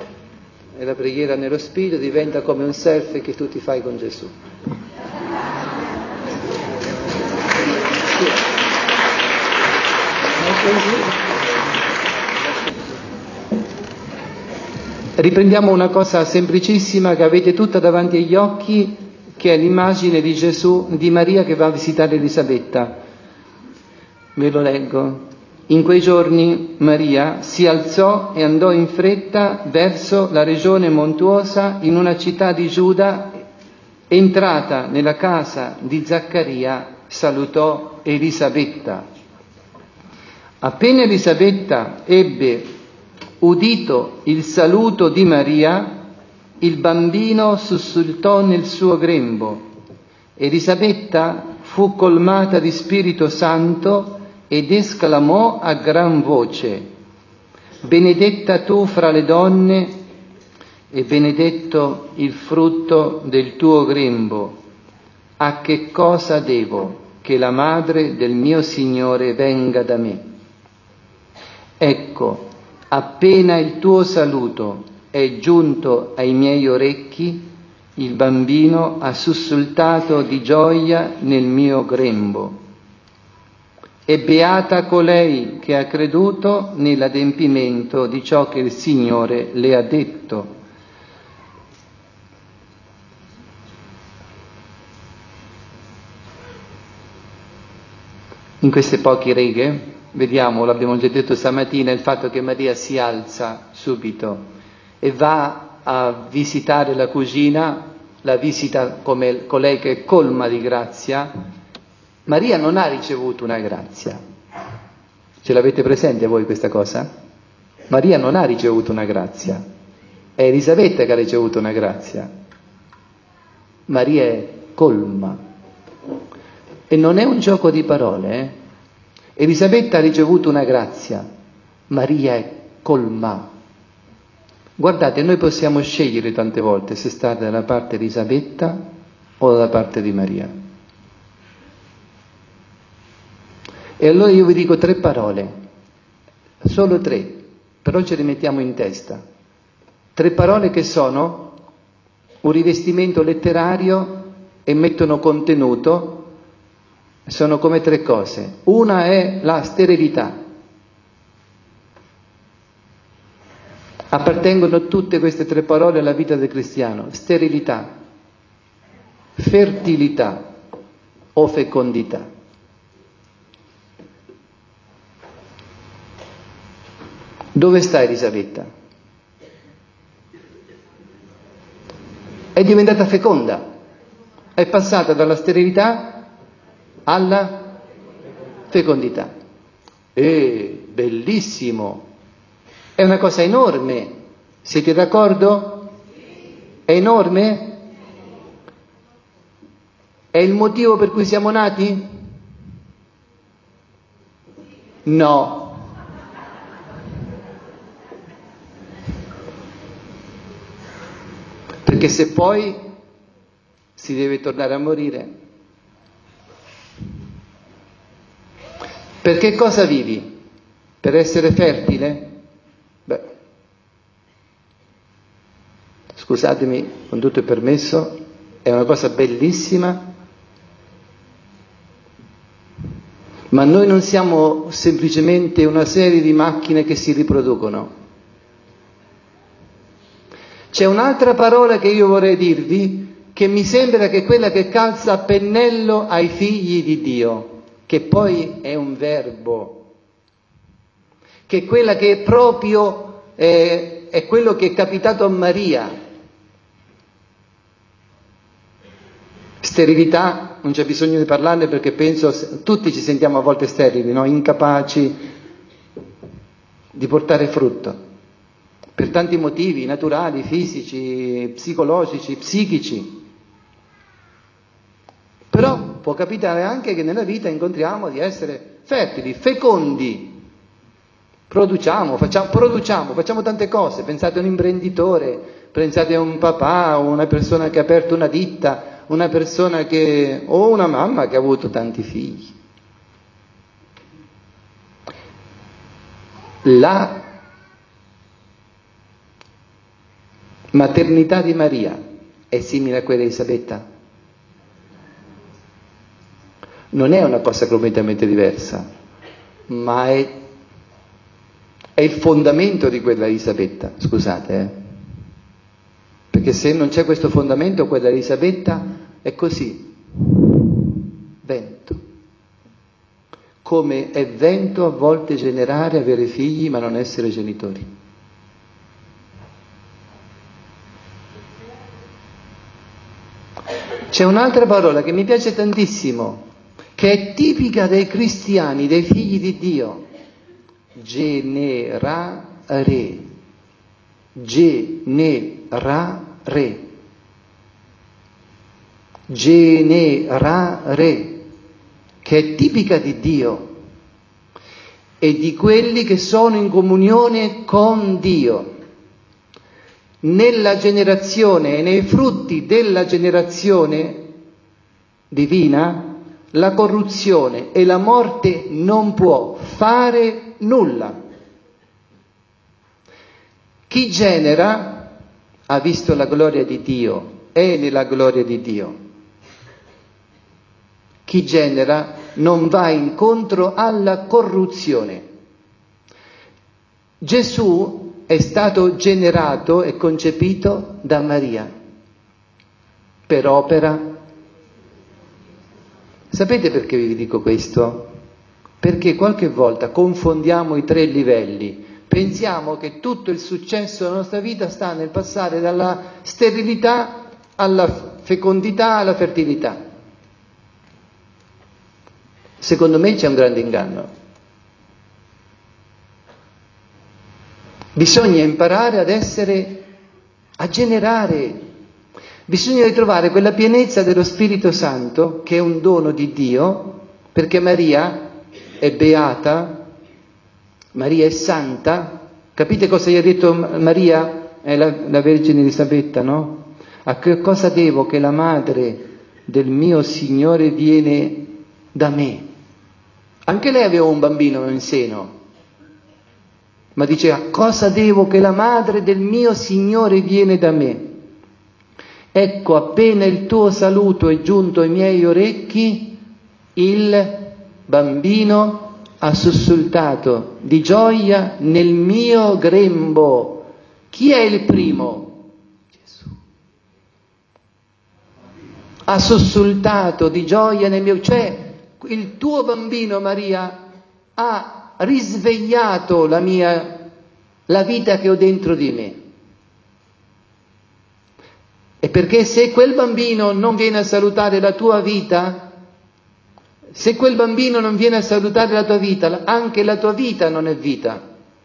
e la preghiera nello spirito, diventa come un selfie che tu ti fai con Gesù. Riprendiamo una cosa semplicissima che avete tutta davanti agli occhi, che è l'immagine di Gesù, di Maria che va a visitare Elisabetta. Ve lo leggo. In quei giorni Maria si alzò e andò in fretta verso la regione montuosa in una città di Giuda. Entrata nella casa di Zaccaria, salutò Elisabetta. Appena Elisabetta ebbe udito il saluto di Maria, il bambino sussultò nel suo grembo. Elisabetta fu colmata di Spirito Santo ed esclamò a gran voce: benedetta tu fra le donne e benedetto il frutto del tuo grembo. A che cosa devo che la madre del mio Signore venga da me? Ecco, appena il tuo saluto è giunto ai miei orecchi, il bambino ha sussultato di gioia nel mio grembo. E beata colei che ha creduto nell'adempimento di ciò che il Signore le ha detto. In queste poche righe vediamo, l'abbiamo già detto stamattina, il fatto che Maria si alza subito e va a visitare la cugina, la visita come colei che è colma di grazia. Maria non ha ricevuto una grazia. Ce l'avete presente voi questa cosa? Maria non ha ricevuto una grazia. È Elisabetta che ha ricevuto una grazia. Maria è colma. E non è un gioco di parole, Elisabetta ha ricevuto una grazia, Maria è colma. Guardate, noi possiamo scegliere tante volte se stare dalla parte di Elisabetta o dalla parte di Maria. E allora io vi dico 3 parole, solo 3, però ce le mettiamo in testa. 3 parole che sono un rivestimento letterario e mettono contenuto. Sono come 3 cose. Una è la sterilità. Appartengono tutte queste 3 parole alla vita del cristiano. Sterilità, fertilità o fecondità. Dove sta Elisabetta? È diventata feconda. È passata dalla sterilità alla fecondità. Bellissimo! È una cosa enorme. Siete d'accordo? È enorme? È il motivo per cui siamo nati? No. Perché se poi si deve tornare a morire, per che cosa vivi? Per essere fertile? Beh, scusatemi, con tutto il permesso, è una cosa bellissima, ma noi non siamo semplicemente una serie di macchine che si riproducono. C'è un'altra parola che io vorrei dirvi, che mi sembra che è quella che calza a pennello ai figli di Dio, che poi è un verbo, che è quella che proprio è quello che è capitato a Maria. Sterilità, non c'è bisogno di parlarne perché penso tutti ci sentiamo a volte sterili, no? Incapaci di portare frutto. Per tanti motivi naturali, fisici, psicologici, psichici. Però può capitare anche che nella vita incontriamo di essere fertili, fecondi. Produciamo tante cose. Pensate a un imprenditore, pensate a un papà o una persona che ha aperto una ditta, una persona o una mamma che ha avuto tanti figli. La maternità di Maria è simile a quella di Elisabetta? Non è una cosa completamente diversa, ma è il fondamento di quella di Elisabetta, scusate, perché se non c'è questo fondamento, quella di Elisabetta è così, vento. Come è vento a volte generare, avere figli, ma non essere genitori. C'è un'altra parola che mi piace tantissimo, che è tipica dei cristiani, dei figli di Dio, Generare. Generare. Generare, che è tipica di Dio e di quelli che sono in comunione con Dio. Nella generazione e nei frutti della generazione divina, la corruzione e la morte non può fare nulla. Chi genera ha visto la gloria di Dio, è nella gloria di Dio. Chi genera non va incontro alla corruzione. Gesù è stato generato e concepito da Maria per opera. Sapete perché vi dico questo? Perché qualche volta confondiamo i 3 livelli. Pensiamo che tutto il successo della nostra vita sta nel passare dalla sterilità alla fecondità, alla fertilità. Secondo me c'è un grande inganno. Bisogna imparare a generare. Bisogna ritrovare quella pienezza dello Spirito Santo, che è un dono di Dio, perché Maria è beata, Maria è santa. Capite cosa gli ha detto Maria? È la Vergine Elisabetta, no? A che cosa devo che la madre del mio Signore viene da me? Anche lei aveva un bambino in seno, ma dice: a cosa devo che la madre del mio Signore viene da me? Ecco, appena il tuo saluto è giunto ai miei orecchi, il bambino ha sussultato di gioia nel mio grembo. Chi è il primo? Gesù. Ha sussultato di gioia nel mio... Cioè, il tuo bambino, Maria, ha risvegliato la vita che ho dentro di me. E perché se quel bambino non viene a salutare la tua vita, se quel bambino non viene a salutare la tua vita, anche la tua vita non è vita.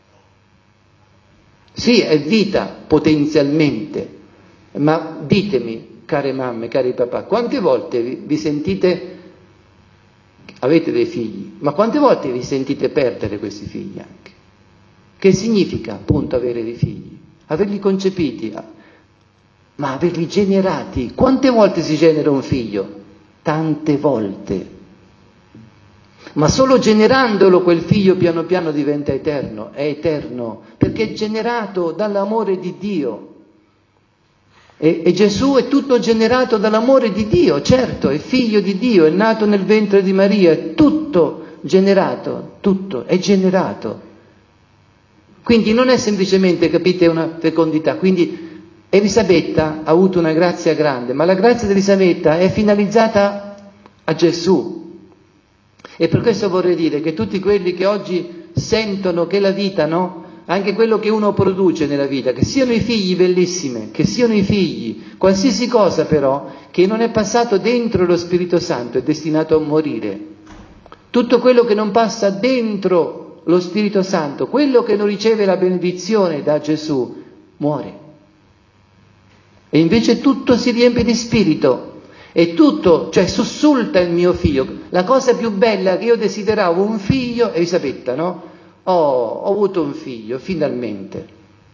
Sì, è vita potenzialmente, ma ditemi, care mamme, cari papà, quante volte vi sentite... Avete dei figli, ma quante volte vi sentite perdere questi figli anche? Che significa appunto avere dei figli? Averli concepiti, ma averli generati. Quante volte si genera un figlio? Tante volte. Ma solo generandolo quel figlio piano piano diventa eterno, è eterno, perché è generato dall'amore di Dio. E Gesù è tutto generato dall'amore di Dio, certo, è figlio di Dio, è nato nel ventre di Maria, è tutto generato, tutto è generato. Quindi non è semplicemente, capite, una fecondità. Quindi Elisabetta ha avuto una grazia grande, ma la grazia di Elisabetta è finalizzata a Gesù. E per questo vorrei dire che tutti quelli che oggi sentono che la vita, no? Anche quello che uno produce nella vita, che siano i figli bellissime, che siano i figli, qualsiasi cosa però, che non è passato dentro lo Spirito Santo è destinato a morire. Tutto quello che non passa dentro lo Spirito Santo, quello che non riceve la benedizione da Gesù, muore. E invece tutto si riempie di spirito, e tutto, cioè sussulta il mio figlio. La cosa più bella che io desideravo, un figlio, Elisabetta, no? Ho avuto un figlio, finalmente.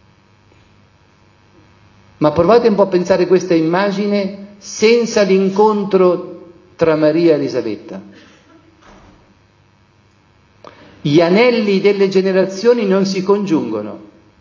Ma provate un po' a pensare questa immagine senza l'incontro tra Maria e Elisabetta. Gli anelli delle generazioni non si congiungono.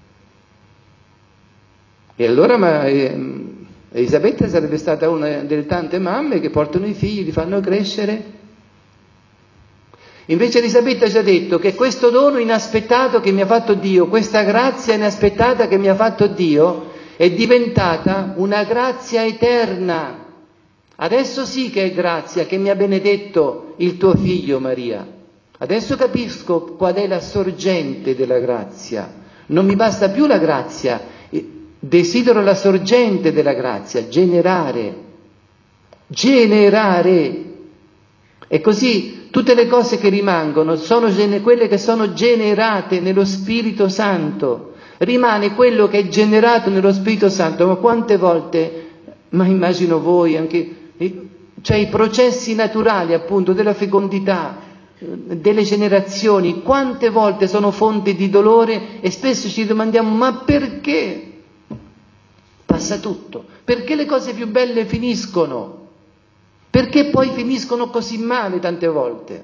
E allora Elisabetta sarebbe stata una delle tante mamme che portano i figli, li fanno crescere. Invece Elisabetta ci ha detto che questo dono inaspettato che mi ha fatto Dio, questa grazia inaspettata che mi ha fatto Dio, è diventata una grazia eterna. Adesso sì che è grazia che mi ha benedetto il tuo figlio Maria. Adesso capisco qual è la sorgente della grazia. Non mi basta più la grazia, desidero la sorgente della grazia, generare. E così tutte le cose che rimangono sono quelle che sono generate nello Spirito Santo. Rimane quello che è generato nello Spirito Santo. Ma quante volte, ma immagino voi anche, cioè i processi naturali appunto della fecondità, delle generazioni, quante volte sono fonte di dolore, e spesso ci domandiamo: ma perché? Passa tutto. Perché le cose più belle finiscono? Perché poi finiscono così male tante volte?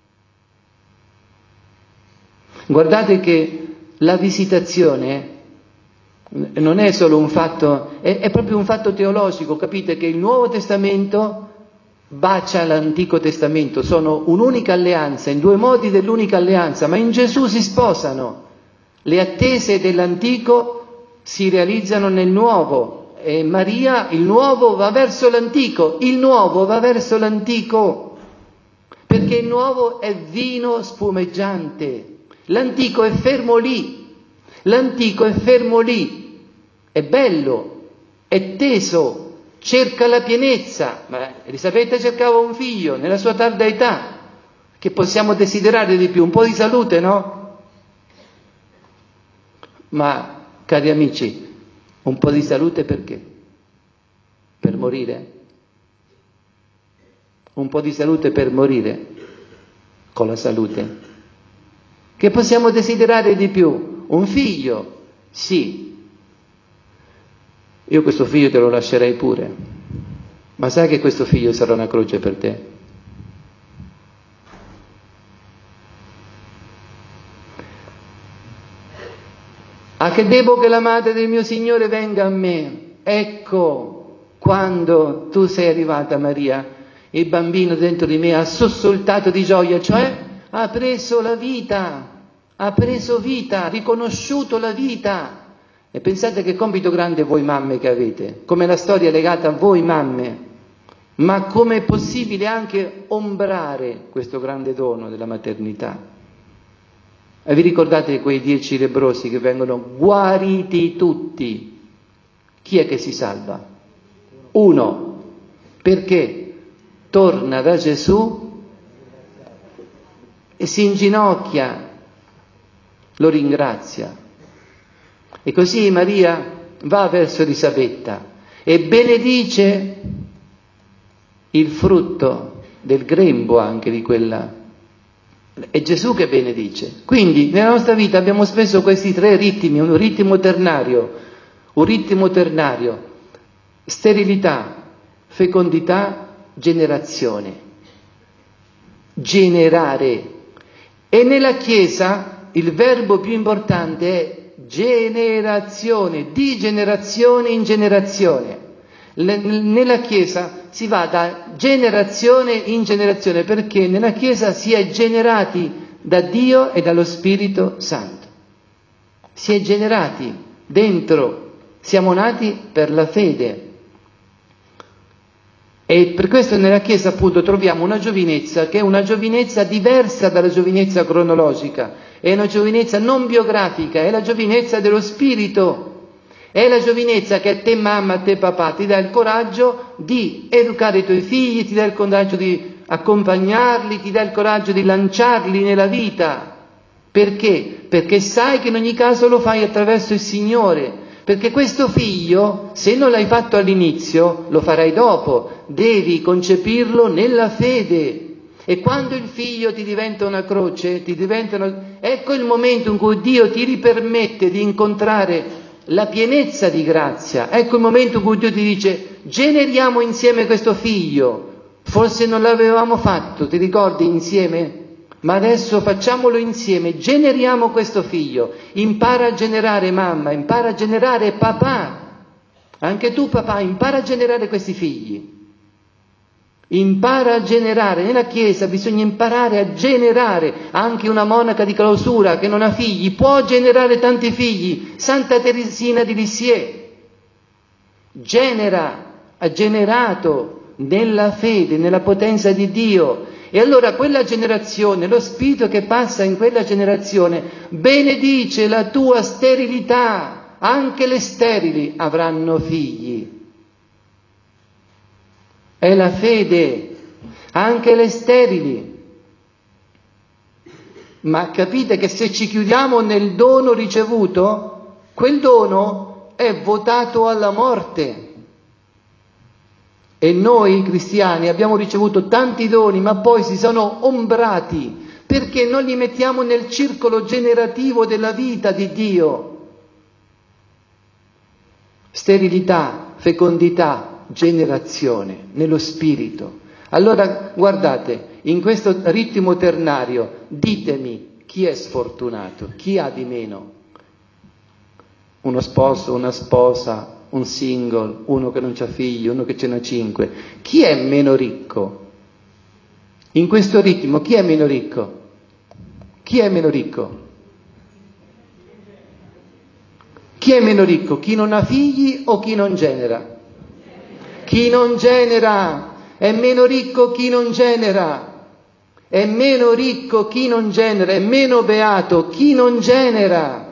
Guardate che la visitazione non è solo un fatto, è proprio un fatto teologico. Capite che il Nuovo Testamento bacia l'Antico Testamento, sono un'unica alleanza, in due modi dell'unica alleanza, ma in Gesù si sposano. Le attese dell'Antico si realizzano nel Nuovo. E Maria, il nuovo va verso l'antico, il nuovo va verso l'antico, perché il nuovo è vino spumeggiante, l'antico è fermo lì, l'antico è fermo lì, è bello, è teso, cerca la pienezza. Ma Elisabetta cercava un figlio nella sua tarda età, che possiamo desiderare di più? Un po' di salute, no? Ma, cari amici, un po' di salute perché? Per morire? Un po' di salute per morire con la salute? Che possiamo desiderare di più? Un figlio? Sì. Io questo figlio te lo lascerei pure, ma sai che questo figlio sarà una croce per te? A che devo che la madre del mio Signore venga a me? Ecco, quando tu sei arrivata, Maria, il bambino dentro di me ha sussultato di gioia, cioè ha preso la vita, ha preso vita, ha riconosciuto la vita. E pensate che compito grande voi mamme che avete, come la storia è legata a voi mamme, ma come è possibile anche ombrare questo grande dono della maternità. E vi ricordate quei 10 lebbrosi che vengono guariti tutti? Chi è che si salva? Uno. Perché? Torna da Gesù e si inginocchia, lo ringrazia. E così Maria va verso Elisabetta e benedice il frutto del grembo anche di quella. È Gesù che benedice. Quindi nella nostra vita abbiamo spesso questi 3 ritmi, un ritmo ternario, sterilità, fecondità, generazione. Generare. E nella Chiesa il verbo più importante è generazione, di generazione in generazione. Nella Chiesa si va da generazione in generazione, perché nella Chiesa si è generati da Dio e dallo Spirito Santo. Si è generati dentro, siamo nati per la fede. E per questo nella Chiesa appunto troviamo una giovinezza che è una giovinezza diversa dalla giovinezza cronologica, è una giovinezza non biografica, è la giovinezza dello Spirito. È la giovinezza che a te mamma, a te papà ti dà il coraggio di educare i tuoi figli, ti dà il coraggio di accompagnarli, ti dà il coraggio di lanciarli nella vita. Perché? Perché sai che in ogni caso lo fai attraverso il Signore. Perché questo figlio, se non l'hai fatto all'inizio, lo farai dopo. Devi concepirlo nella fede. E quando il figlio ti diventa una croce, ecco il momento in cui Dio ti ripermette di incontrare la pienezza di grazia. Ecco il momento in cui Dio ti dice: generiamo insieme questo figlio. Forse non l'avevamo fatto, ti ricordi, insieme? Ma adesso facciamolo insieme, generiamo questo figlio. Impara a generare mamma, impara a generare papà. Anche tu papà, impara a generare questi figli. Impara a generare. Nella Chiesa bisogna imparare a generare. Anche una monaca di clausura che non ha figli può generare tanti figli. Santa Teresina di Lisieux ha generato nella fede, nella potenza di Dio. E allora quella generazione, lo Spirito che passa in quella generazione benedice la tua sterilità. Anche le sterili avranno figli. È la fede, anche le sterili. Ma capite che se ci chiudiamo nel dono ricevuto, quel dono è votato alla morte. E noi cristiani abbiamo ricevuto tanti doni, ma poi si sono ombrati, perché non li mettiamo nel circolo generativo della vita di Dio. Sterilità, fecondità, generazione, nello spirito. Allora, guardate, in questo ritmo ternario, ditemi chi è sfortunato, chi ha di meno? Uno sposo, una sposa, un single, uno che non c'ha figli, uno che ce n'ha 5. Chi è meno ricco? In questo ritmo, chi è meno ricco? Chi è meno ricco? Chi è meno ricco? Chi non ha figli o chi non genera? Chi non genera! È meno ricco chi non genera. È meno ricco chi non genera. È meno beato chi non genera.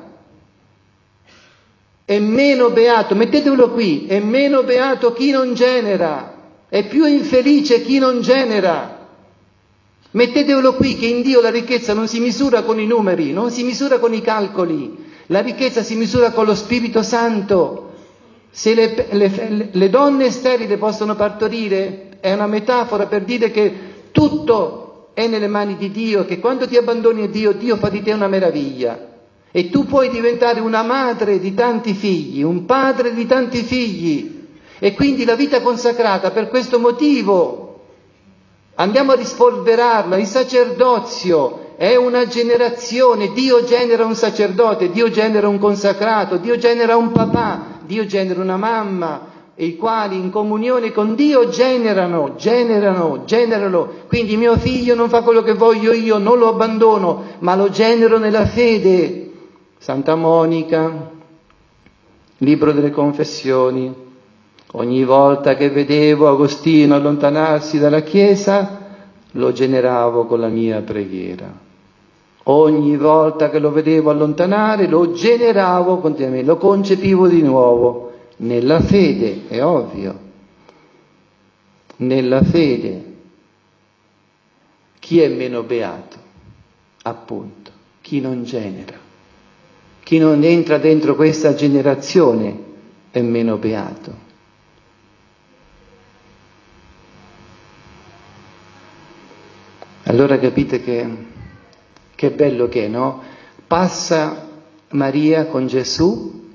È meno beato, mettetelo qui, è meno beato chi non genera. È più infelice chi non genera. Mettetelo qui, che in Dio la ricchezza non si misura con i numeri, non si misura con i calcoli. La ricchezza si misura con lo Spirito Santo. Se le donne sterili possono partorire, è una metafora per dire che tutto è nelle mani di Dio, che quando ti abbandoni a Dio, Dio fa di te una meraviglia. E tu puoi diventare una madre di tanti figli, un padre di tanti figli. E quindi la vita consacrata per questo motivo. Andiamo a rispolverarla. Il sacerdozio è una generazione. Dio genera un sacerdote, Dio genera un consacrato, Dio genera un papà, Dio genera una mamma, e i quali in comunione con Dio generano. Quindi mio figlio non fa quello che voglio io, non lo abbandono, ma lo genero nella fede. Santa Monica, Libro delle Confessioni. Ogni volta che vedevo Agostino allontanarsi dalla Chiesa, lo generavo con la mia preghiera. Ogni volta che lo vedevo allontanare, lo generavo continuamente, lo concepivo di nuovo, nella fede, è ovvio. Nella fede. Chi è meno beato? Appunto, chi non genera. Chi non entra dentro questa generazione è meno beato. Allora capite che bello che è, no? Passa Maria con Gesù,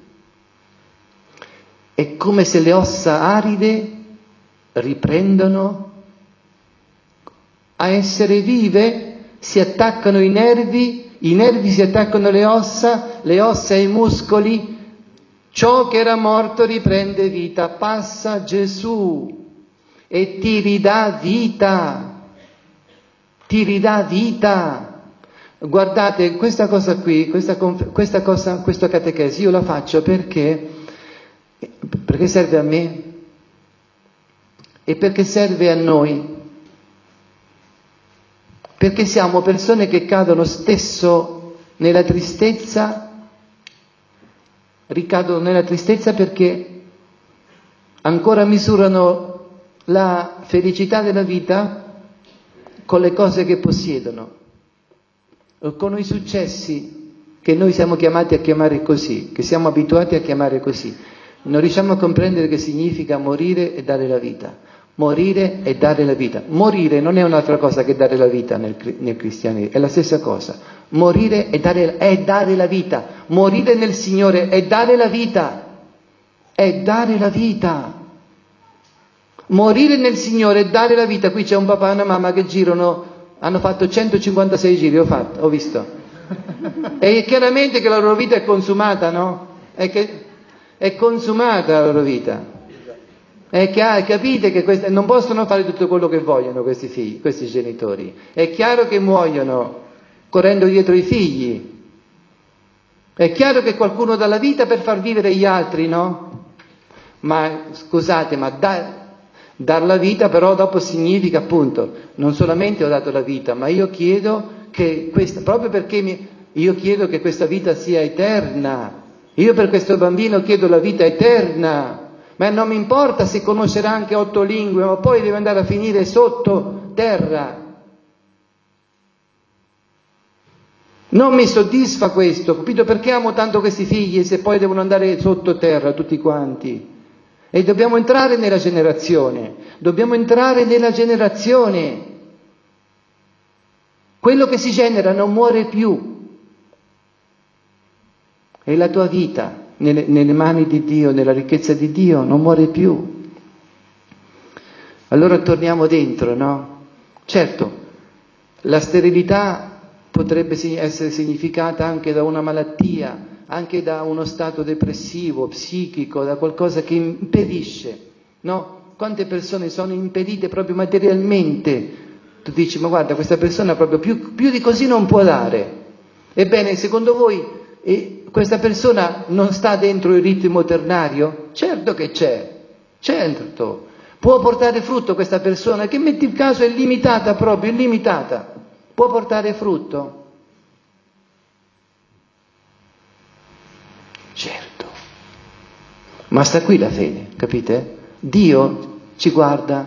è come se le ossa aride riprendono a essere vive, si attaccano i nervi si attaccano alle ossa ai muscoli, ciò che era morto riprende vita. Passa Gesù e ti ridà vita. Guardate, questa cosa qui, questa catechesi io la faccio perché serve a me e perché serve a noi. Perché siamo persone che cadono spesso nella tristezza, ricadono nella tristezza perché ancora misurano la felicità della vita con le cose che possiedono, o con i successi che noi siamo chiamati a chiamare così, che siamo abituati a chiamare così. Non riusciamo a comprendere che significa morire e dare la vita. Morire e dare la vita. Morire non è un'altra cosa che dare la vita nel cristianesimo, è la stessa cosa. Morire è dare la vita. Morire nel Signore è dare la vita. È dare la vita. Morire nel Signore è dare la vita. Qui c'è un papà e una mamma che girano, hanno fatto 156 giri, ho visto. E chiaramente che la loro vita è consumata, no? È consumata la loro vita. È chiaro, capite che non possono fare tutto quello che vogliono questi figli, questi genitori. È chiaro che muoiono correndo dietro i figli. È chiaro che qualcuno dà la vita per far vivere gli altri, no? Ma scusate, ma dar la vita però dopo significa appunto, non solamente ho dato la vita, ma io chiedo che proprio perché io chiedo che questa vita sia eterna. Io per questo bambino chiedo la vita eterna. Ma non mi importa se conoscerà anche 8 lingue, ma poi deve andare a finire sotto terra. Non mi soddisfa questo, capito? Perché amo tanto questi figli se poi devono andare sottoterra tutti quanti? E dobbiamo entrare nella generazione, Quello che si genera non muore più. E la tua vita nelle mani di Dio, nella ricchezza di Dio, non muore più. Allora torniamo dentro, no? Certo, la sterilità potrebbe essere significata anche da una malattia, anche da uno stato depressivo, psichico, da qualcosa che impedisce, no? Quante persone sono impedite proprio materialmente? Tu dici, ma guarda, questa persona proprio più di così non può dare. Ebbene, secondo voi questa persona non sta dentro il ritmo ternario? Certo che c'è, certo. Può portare frutto questa persona, che metti il caso è limitata proprio, illimitata. Può portare frutto? Certo. Ma sta qui la fede, capite? Dio ci guarda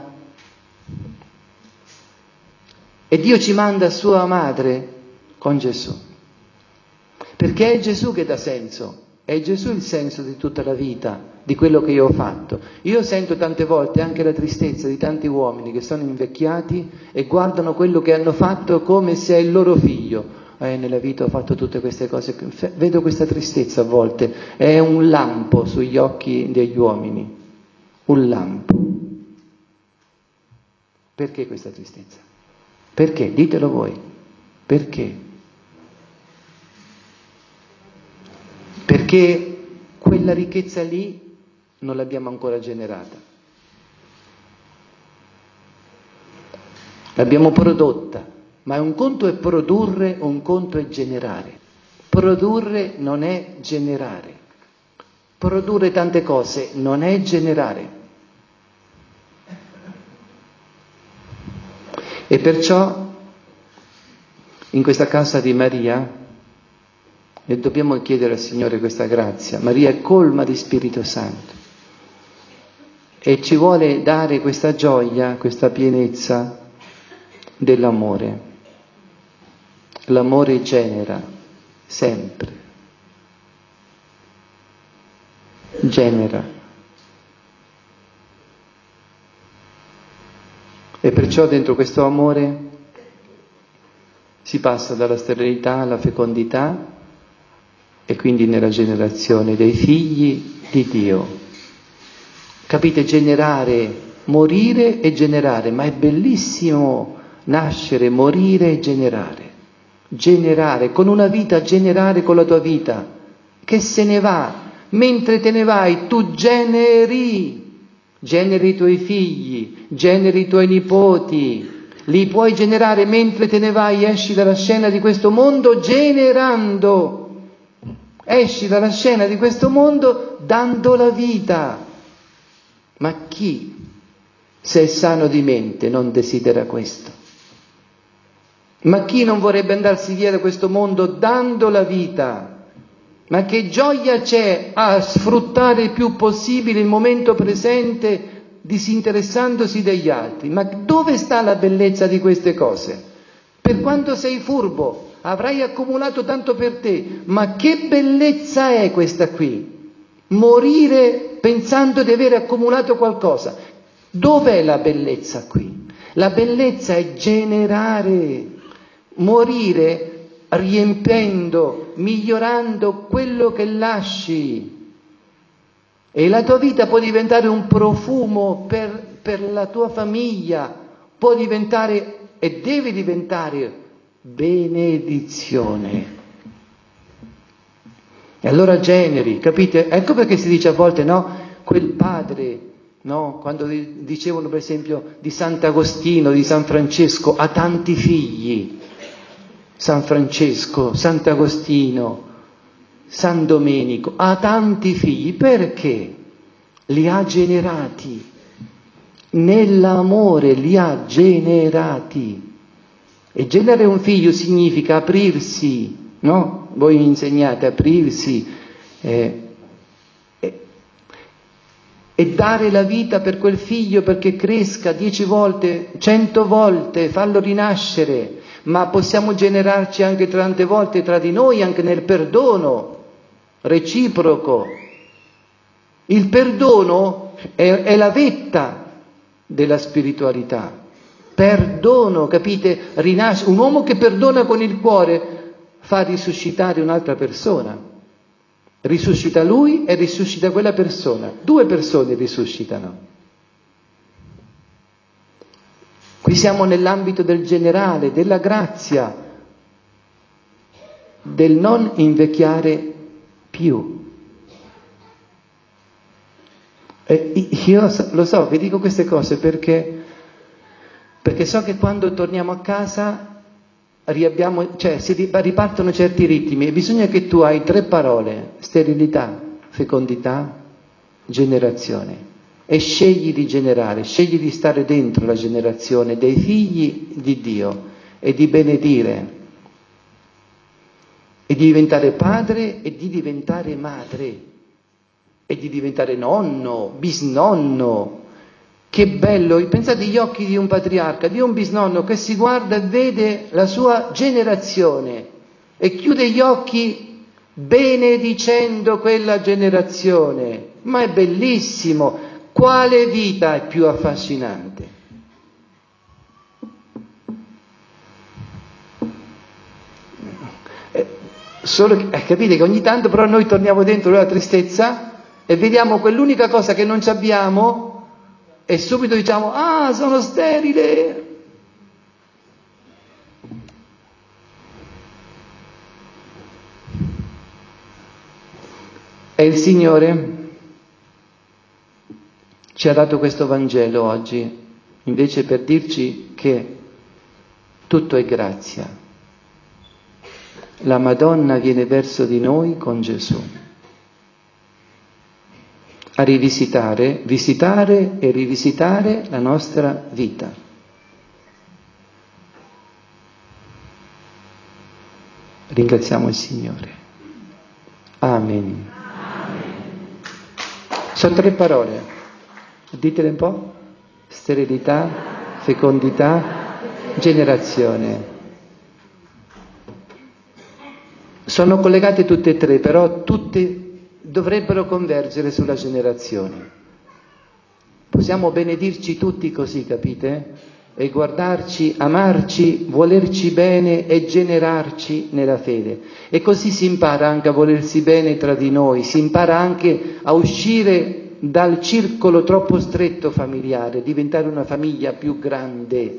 e Dio ci manda sua madre con Gesù. Perché è Gesù che dà senso, è Gesù il senso di tutta la vita, di quello che io ho fatto. Io sento tante volte anche la tristezza di tanti uomini che sono invecchiati e guardano quello che hanno fatto come se è il loro figlio. Nella vita ho fatto tutte queste cose, vedo questa tristezza a volte, è un lampo sugli occhi degli uomini, un lampo. Perché questa tristezza? Perché? Ditelo voi. Perché? Perché quella ricchezza lì non l'abbiamo ancora generata. L'abbiamo prodotta, ma un conto è produrre, un conto è generare. Produrre non è generare. Produrre tante cose non è generare. E perciò in questa casa di Maria e dobbiamo chiedere al Signore questa grazia. Maria è colma di Spirito Santo e ci vuole dare questa gioia, questa pienezza dell'amore. L'amore genera, sempre. Genera. E perciò dentro questo amore si passa dalla sterilità alla fecondità e quindi nella generazione dei figli di Dio. Capite? Generare, morire e generare, ma è bellissimo nascere, morire e generare. Generare, con una vita generare con la tua vita, che se ne va, mentre te ne vai tu generi i tuoi figli, generi i tuoi nipoti, li puoi generare mentre te ne vai, esci dalla scena di questo mondo generando. Esci dalla scena di questo mondo dando la vita. Ma chi, se è sano di mente, non desidera questo? Ma chi non vorrebbe andarsi via da questo mondo dando la vita? Ma che gioia c'è a sfruttare il più possibile il momento presente disinteressandosi degli altri? Ma dove sta la bellezza di queste cose? Per quanto sei furbo, avrai accumulato tanto per te, ma che bellezza è questa qui? Morire pensando di aver accumulato qualcosa. Dov'è la bellezza qui? La bellezza è generare, morire riempendo, migliorando quello che lasci. E la tua vita può diventare un profumo per la tua famiglia, può diventare e deve diventare benedizione. E allora generi, capite? Ecco perché si dice a volte, no? Quel padre, no? Quando dicevano per esempio di Sant'Agostino, di San Francesco, ha tanti figli. San Francesco, Sant'Agostino, San Domenico, ha tanti figli. Perché? Li ha generati. Nell'amore li ha generati. E generare un figlio significa aprirsi, no? Voi mi insegnate aprirsi e dare la vita per quel figlio perché cresca 10 volte, 100 volte, farlo rinascere. ma possiamo generarci anche tante volte tra di noi, anche nel perdono reciproco. Il perdono è la vetta della spiritualità. Perdono, capite? Rinasce. Un uomo che perdona con il cuore fa risuscitare un'altra persona. Risuscita lui e risuscita quella persona. 2 persone risuscitano. Qui siamo nell'ambito del generale, della grazia, del non invecchiare più. Io lo so, vi dico queste cose perché so che quando torniamo a casa ripartono certi ritmi e bisogna che tu hai 3 parole: sterilità, fecondità, generazione. E scegli di generare, scegli di stare dentro la generazione dei figli di Dio e di benedire e di diventare padre e di diventare madre e di diventare nonno, bisnonno. Che bello, pensate agli occhi di un patriarca, di un bisnonno che si guarda e vede la sua generazione e chiude gli occhi benedicendo quella generazione. Ma è bellissimo, quale vita è più affascinante? Solo che, capite che ogni tanto però noi torniamo dentro la tristezza e vediamo quell'unica cosa che non ci abbiamo e subito diciamo: ah, sono sterile. E il Signore ci ha dato questo Vangelo oggi, invece per dirci che tutto è grazia. La Madonna viene verso di noi con Gesù a visitare e rivisitare la nostra vita. Ringraziamo il Signore. Amen. Sono 3 parole, ditele un po': sterilità, fecondità, generazione. Sono collegate tutte e 3, però tutte dovrebbero convergere sulla generazione. Possiamo benedirci tutti così, capite? E guardarci, amarci, volerci bene e generarci nella fede. E così si impara anche a volersi bene tra di noi, si impara anche a uscire dal circolo troppo stretto familiare, diventare una famiglia più grande.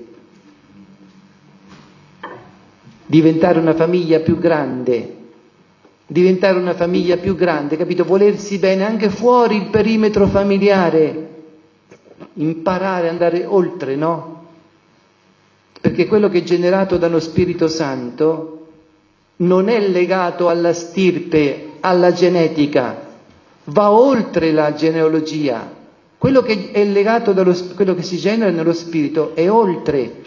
Diventare una famiglia più grande. Diventare una famiglia più grande, capito? Volersi bene anche fuori il perimetro familiare, imparare ad andare oltre, no? Perché quello che è generato dallo Spirito Santo non è legato alla stirpe, alla genetica, va oltre la genealogia. Quello che è legato quello che si genera nello Spirito è oltre.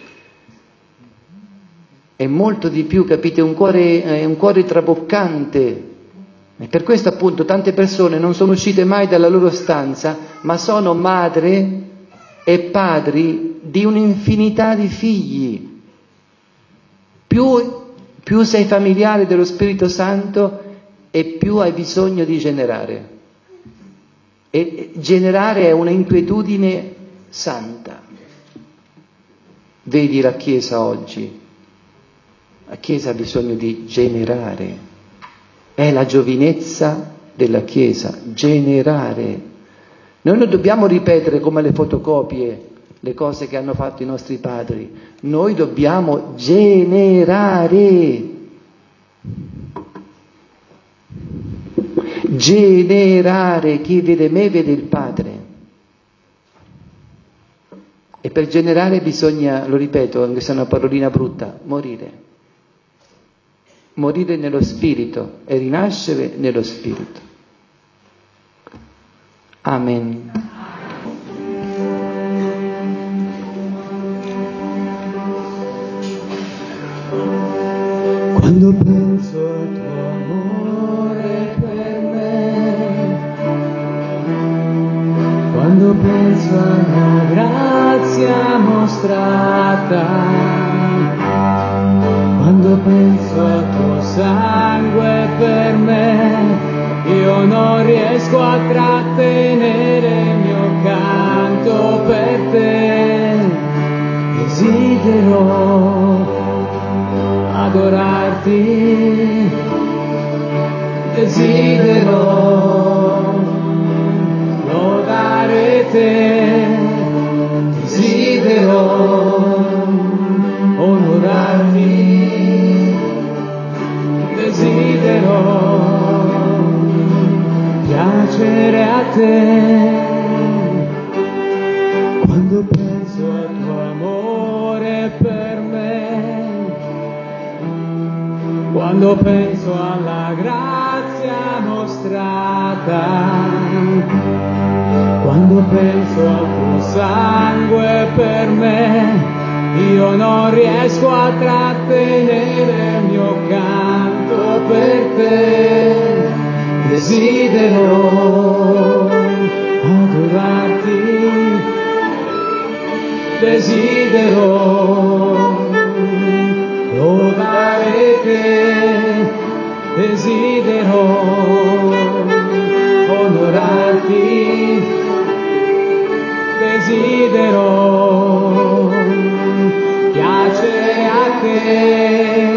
È molto di più, capite? È un cuore traboccante. E per questo appunto tante persone non sono uscite mai dalla loro stanza, ma sono madre e padri di un'infinità di figli. Più sei familiare dello Spirito Santo e più hai bisogno di generare. E generare è una inquietudine santa. Vedi la Chiesa oggi. La Chiesa ha bisogno di generare. È la giovinezza della Chiesa, generare. Noi non dobbiamo ripetere come le fotocopie le cose che hanno fatto i nostri padri. Noi dobbiamo generare. Generare. Chi vede me vede il Padre. E per generare bisogna, lo ripeto, anche se è una parolina brutta, morire. Morire nello Spirito e rinascere nello Spirito. Amen. Quando penso al tuo amore per me, quando penso alla grazia mostrata, riesco a trattenere il mio canto per te. Desidero adorarti, desidero lodare te, desidero onorarti, desidero piacere a te. Quando penso al tuo amore per me, quando penso alla grazia mostrata, quando penso al tuo sangue per me, io non riesco a trattenere il mio canto per te. Desidero adorarti, desidero lodare te, desidero onorarti, desidero piacere a te,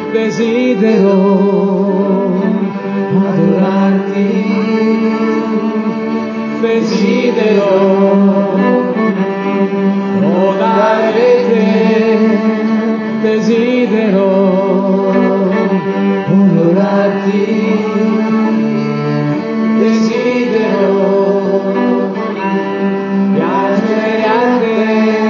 desidero adorarti, desidero lodare te, desidero onorarti, desidero piacere a te.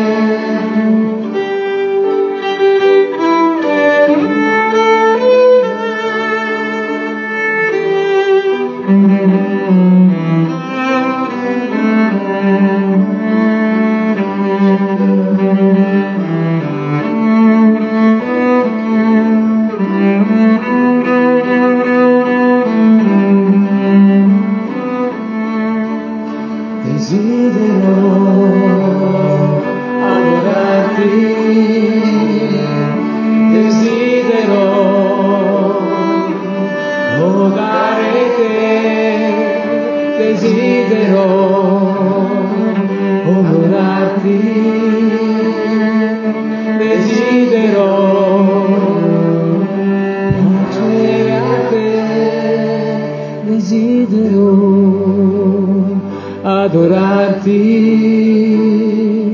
Adorarti,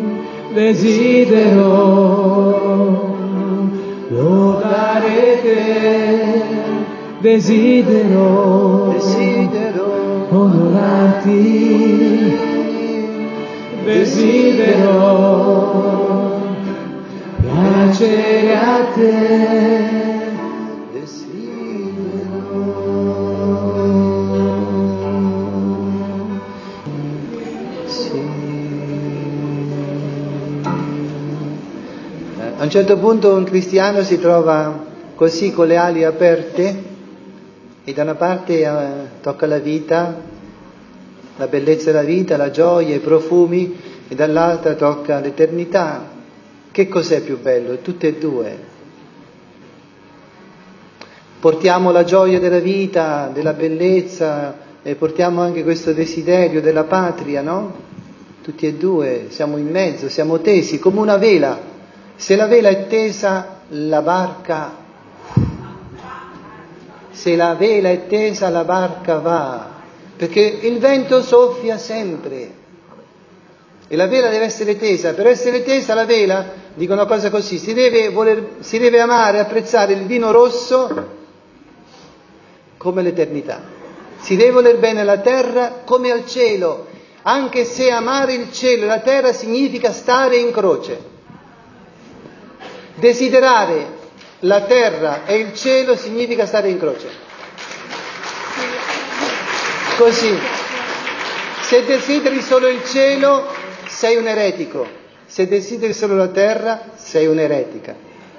desidero lodare te, desidero onorarti, desidero piacere a te. A un certo punto un cristiano si trova così con le ali aperte e da una parte tocca la vita, la bellezza della vita, la gioia, i profumi, e dall'altra tocca l'eternità. Che cos'è più bello? Tutte e due. Portiamo la gioia della vita, della bellezza, e portiamo anche questo desiderio della patria, no? Tutti e due, siamo in mezzo, siamo tesi come una vela. Se la vela è tesa, la barca va, perché il vento soffia sempre e la vela deve essere tesa. Per essere tesa la vela, dico una cosa così, si deve amare, apprezzare il vino rosso come l'eternità, si deve voler bene alla terra come al cielo, anche se amare il cielo e la terra significa stare in croce. Desiderare la terra e il cielo significa stare in croce. Così, se desideri solo il cielo, sei un eretico. Se desideri solo la terra, sei un'eretica.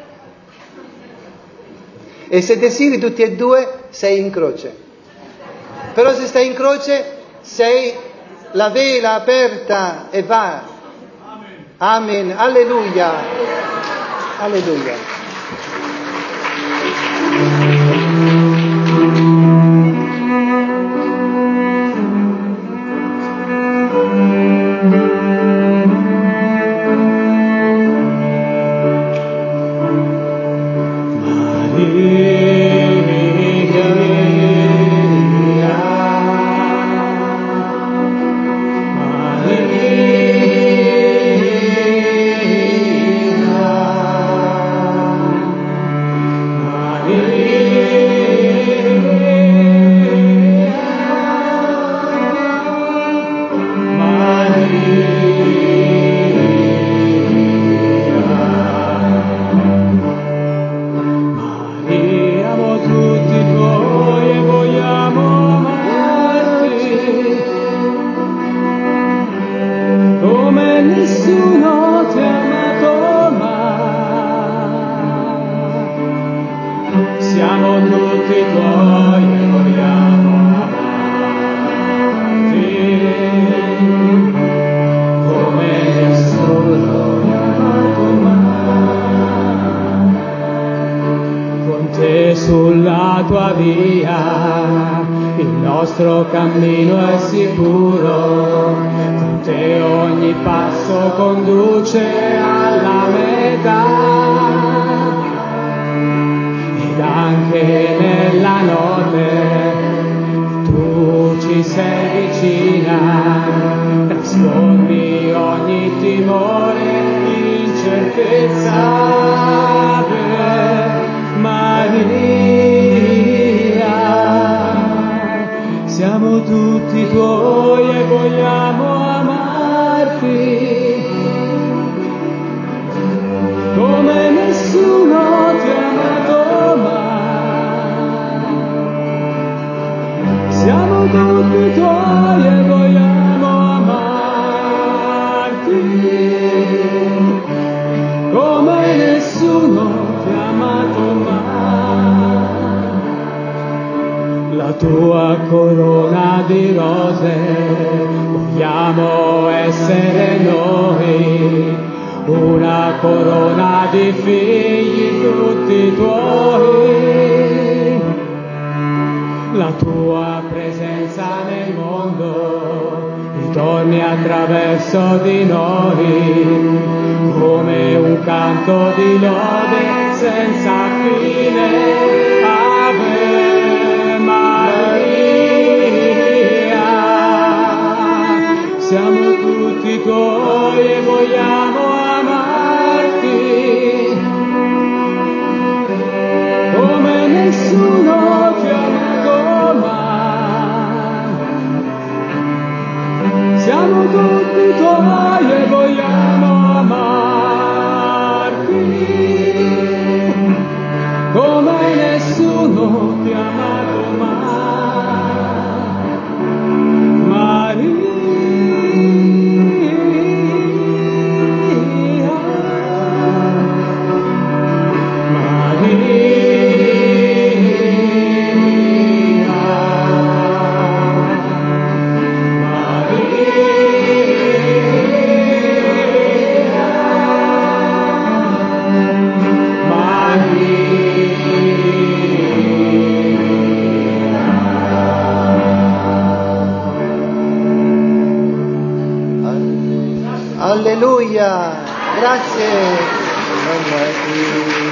E se desideri tutti e due, sei in croce. Però se stai in croce, sei la vela aperta e va. Amen. Alleluia. Alleluia. nostro cammino è sicuro, con te ogni passo conduce alla meta, ed anche nella notte tu ci sei vicina, trasformi ogni timore in certezza per Maria. Siamo tutti tuoi e vogliamo amarti come nessuno ti ha amato mai. Siamo tutti tuoi e vogliamo amarti come nessuno ti ha amato mai. La tua corona di rose vogliamo essere noi, una corona di figli tutti tuoi. La tua presenza nel mondo ritorni attraverso di noi, come un canto di lode senza fine. Ave Maria, siamo tutti tuoi e vogliamo amarti come nessuno ti ha amato mai. Siamo tutti tuoi e vogliamo amarti come nessuno ti ha amato mai. Alleluia, grazie.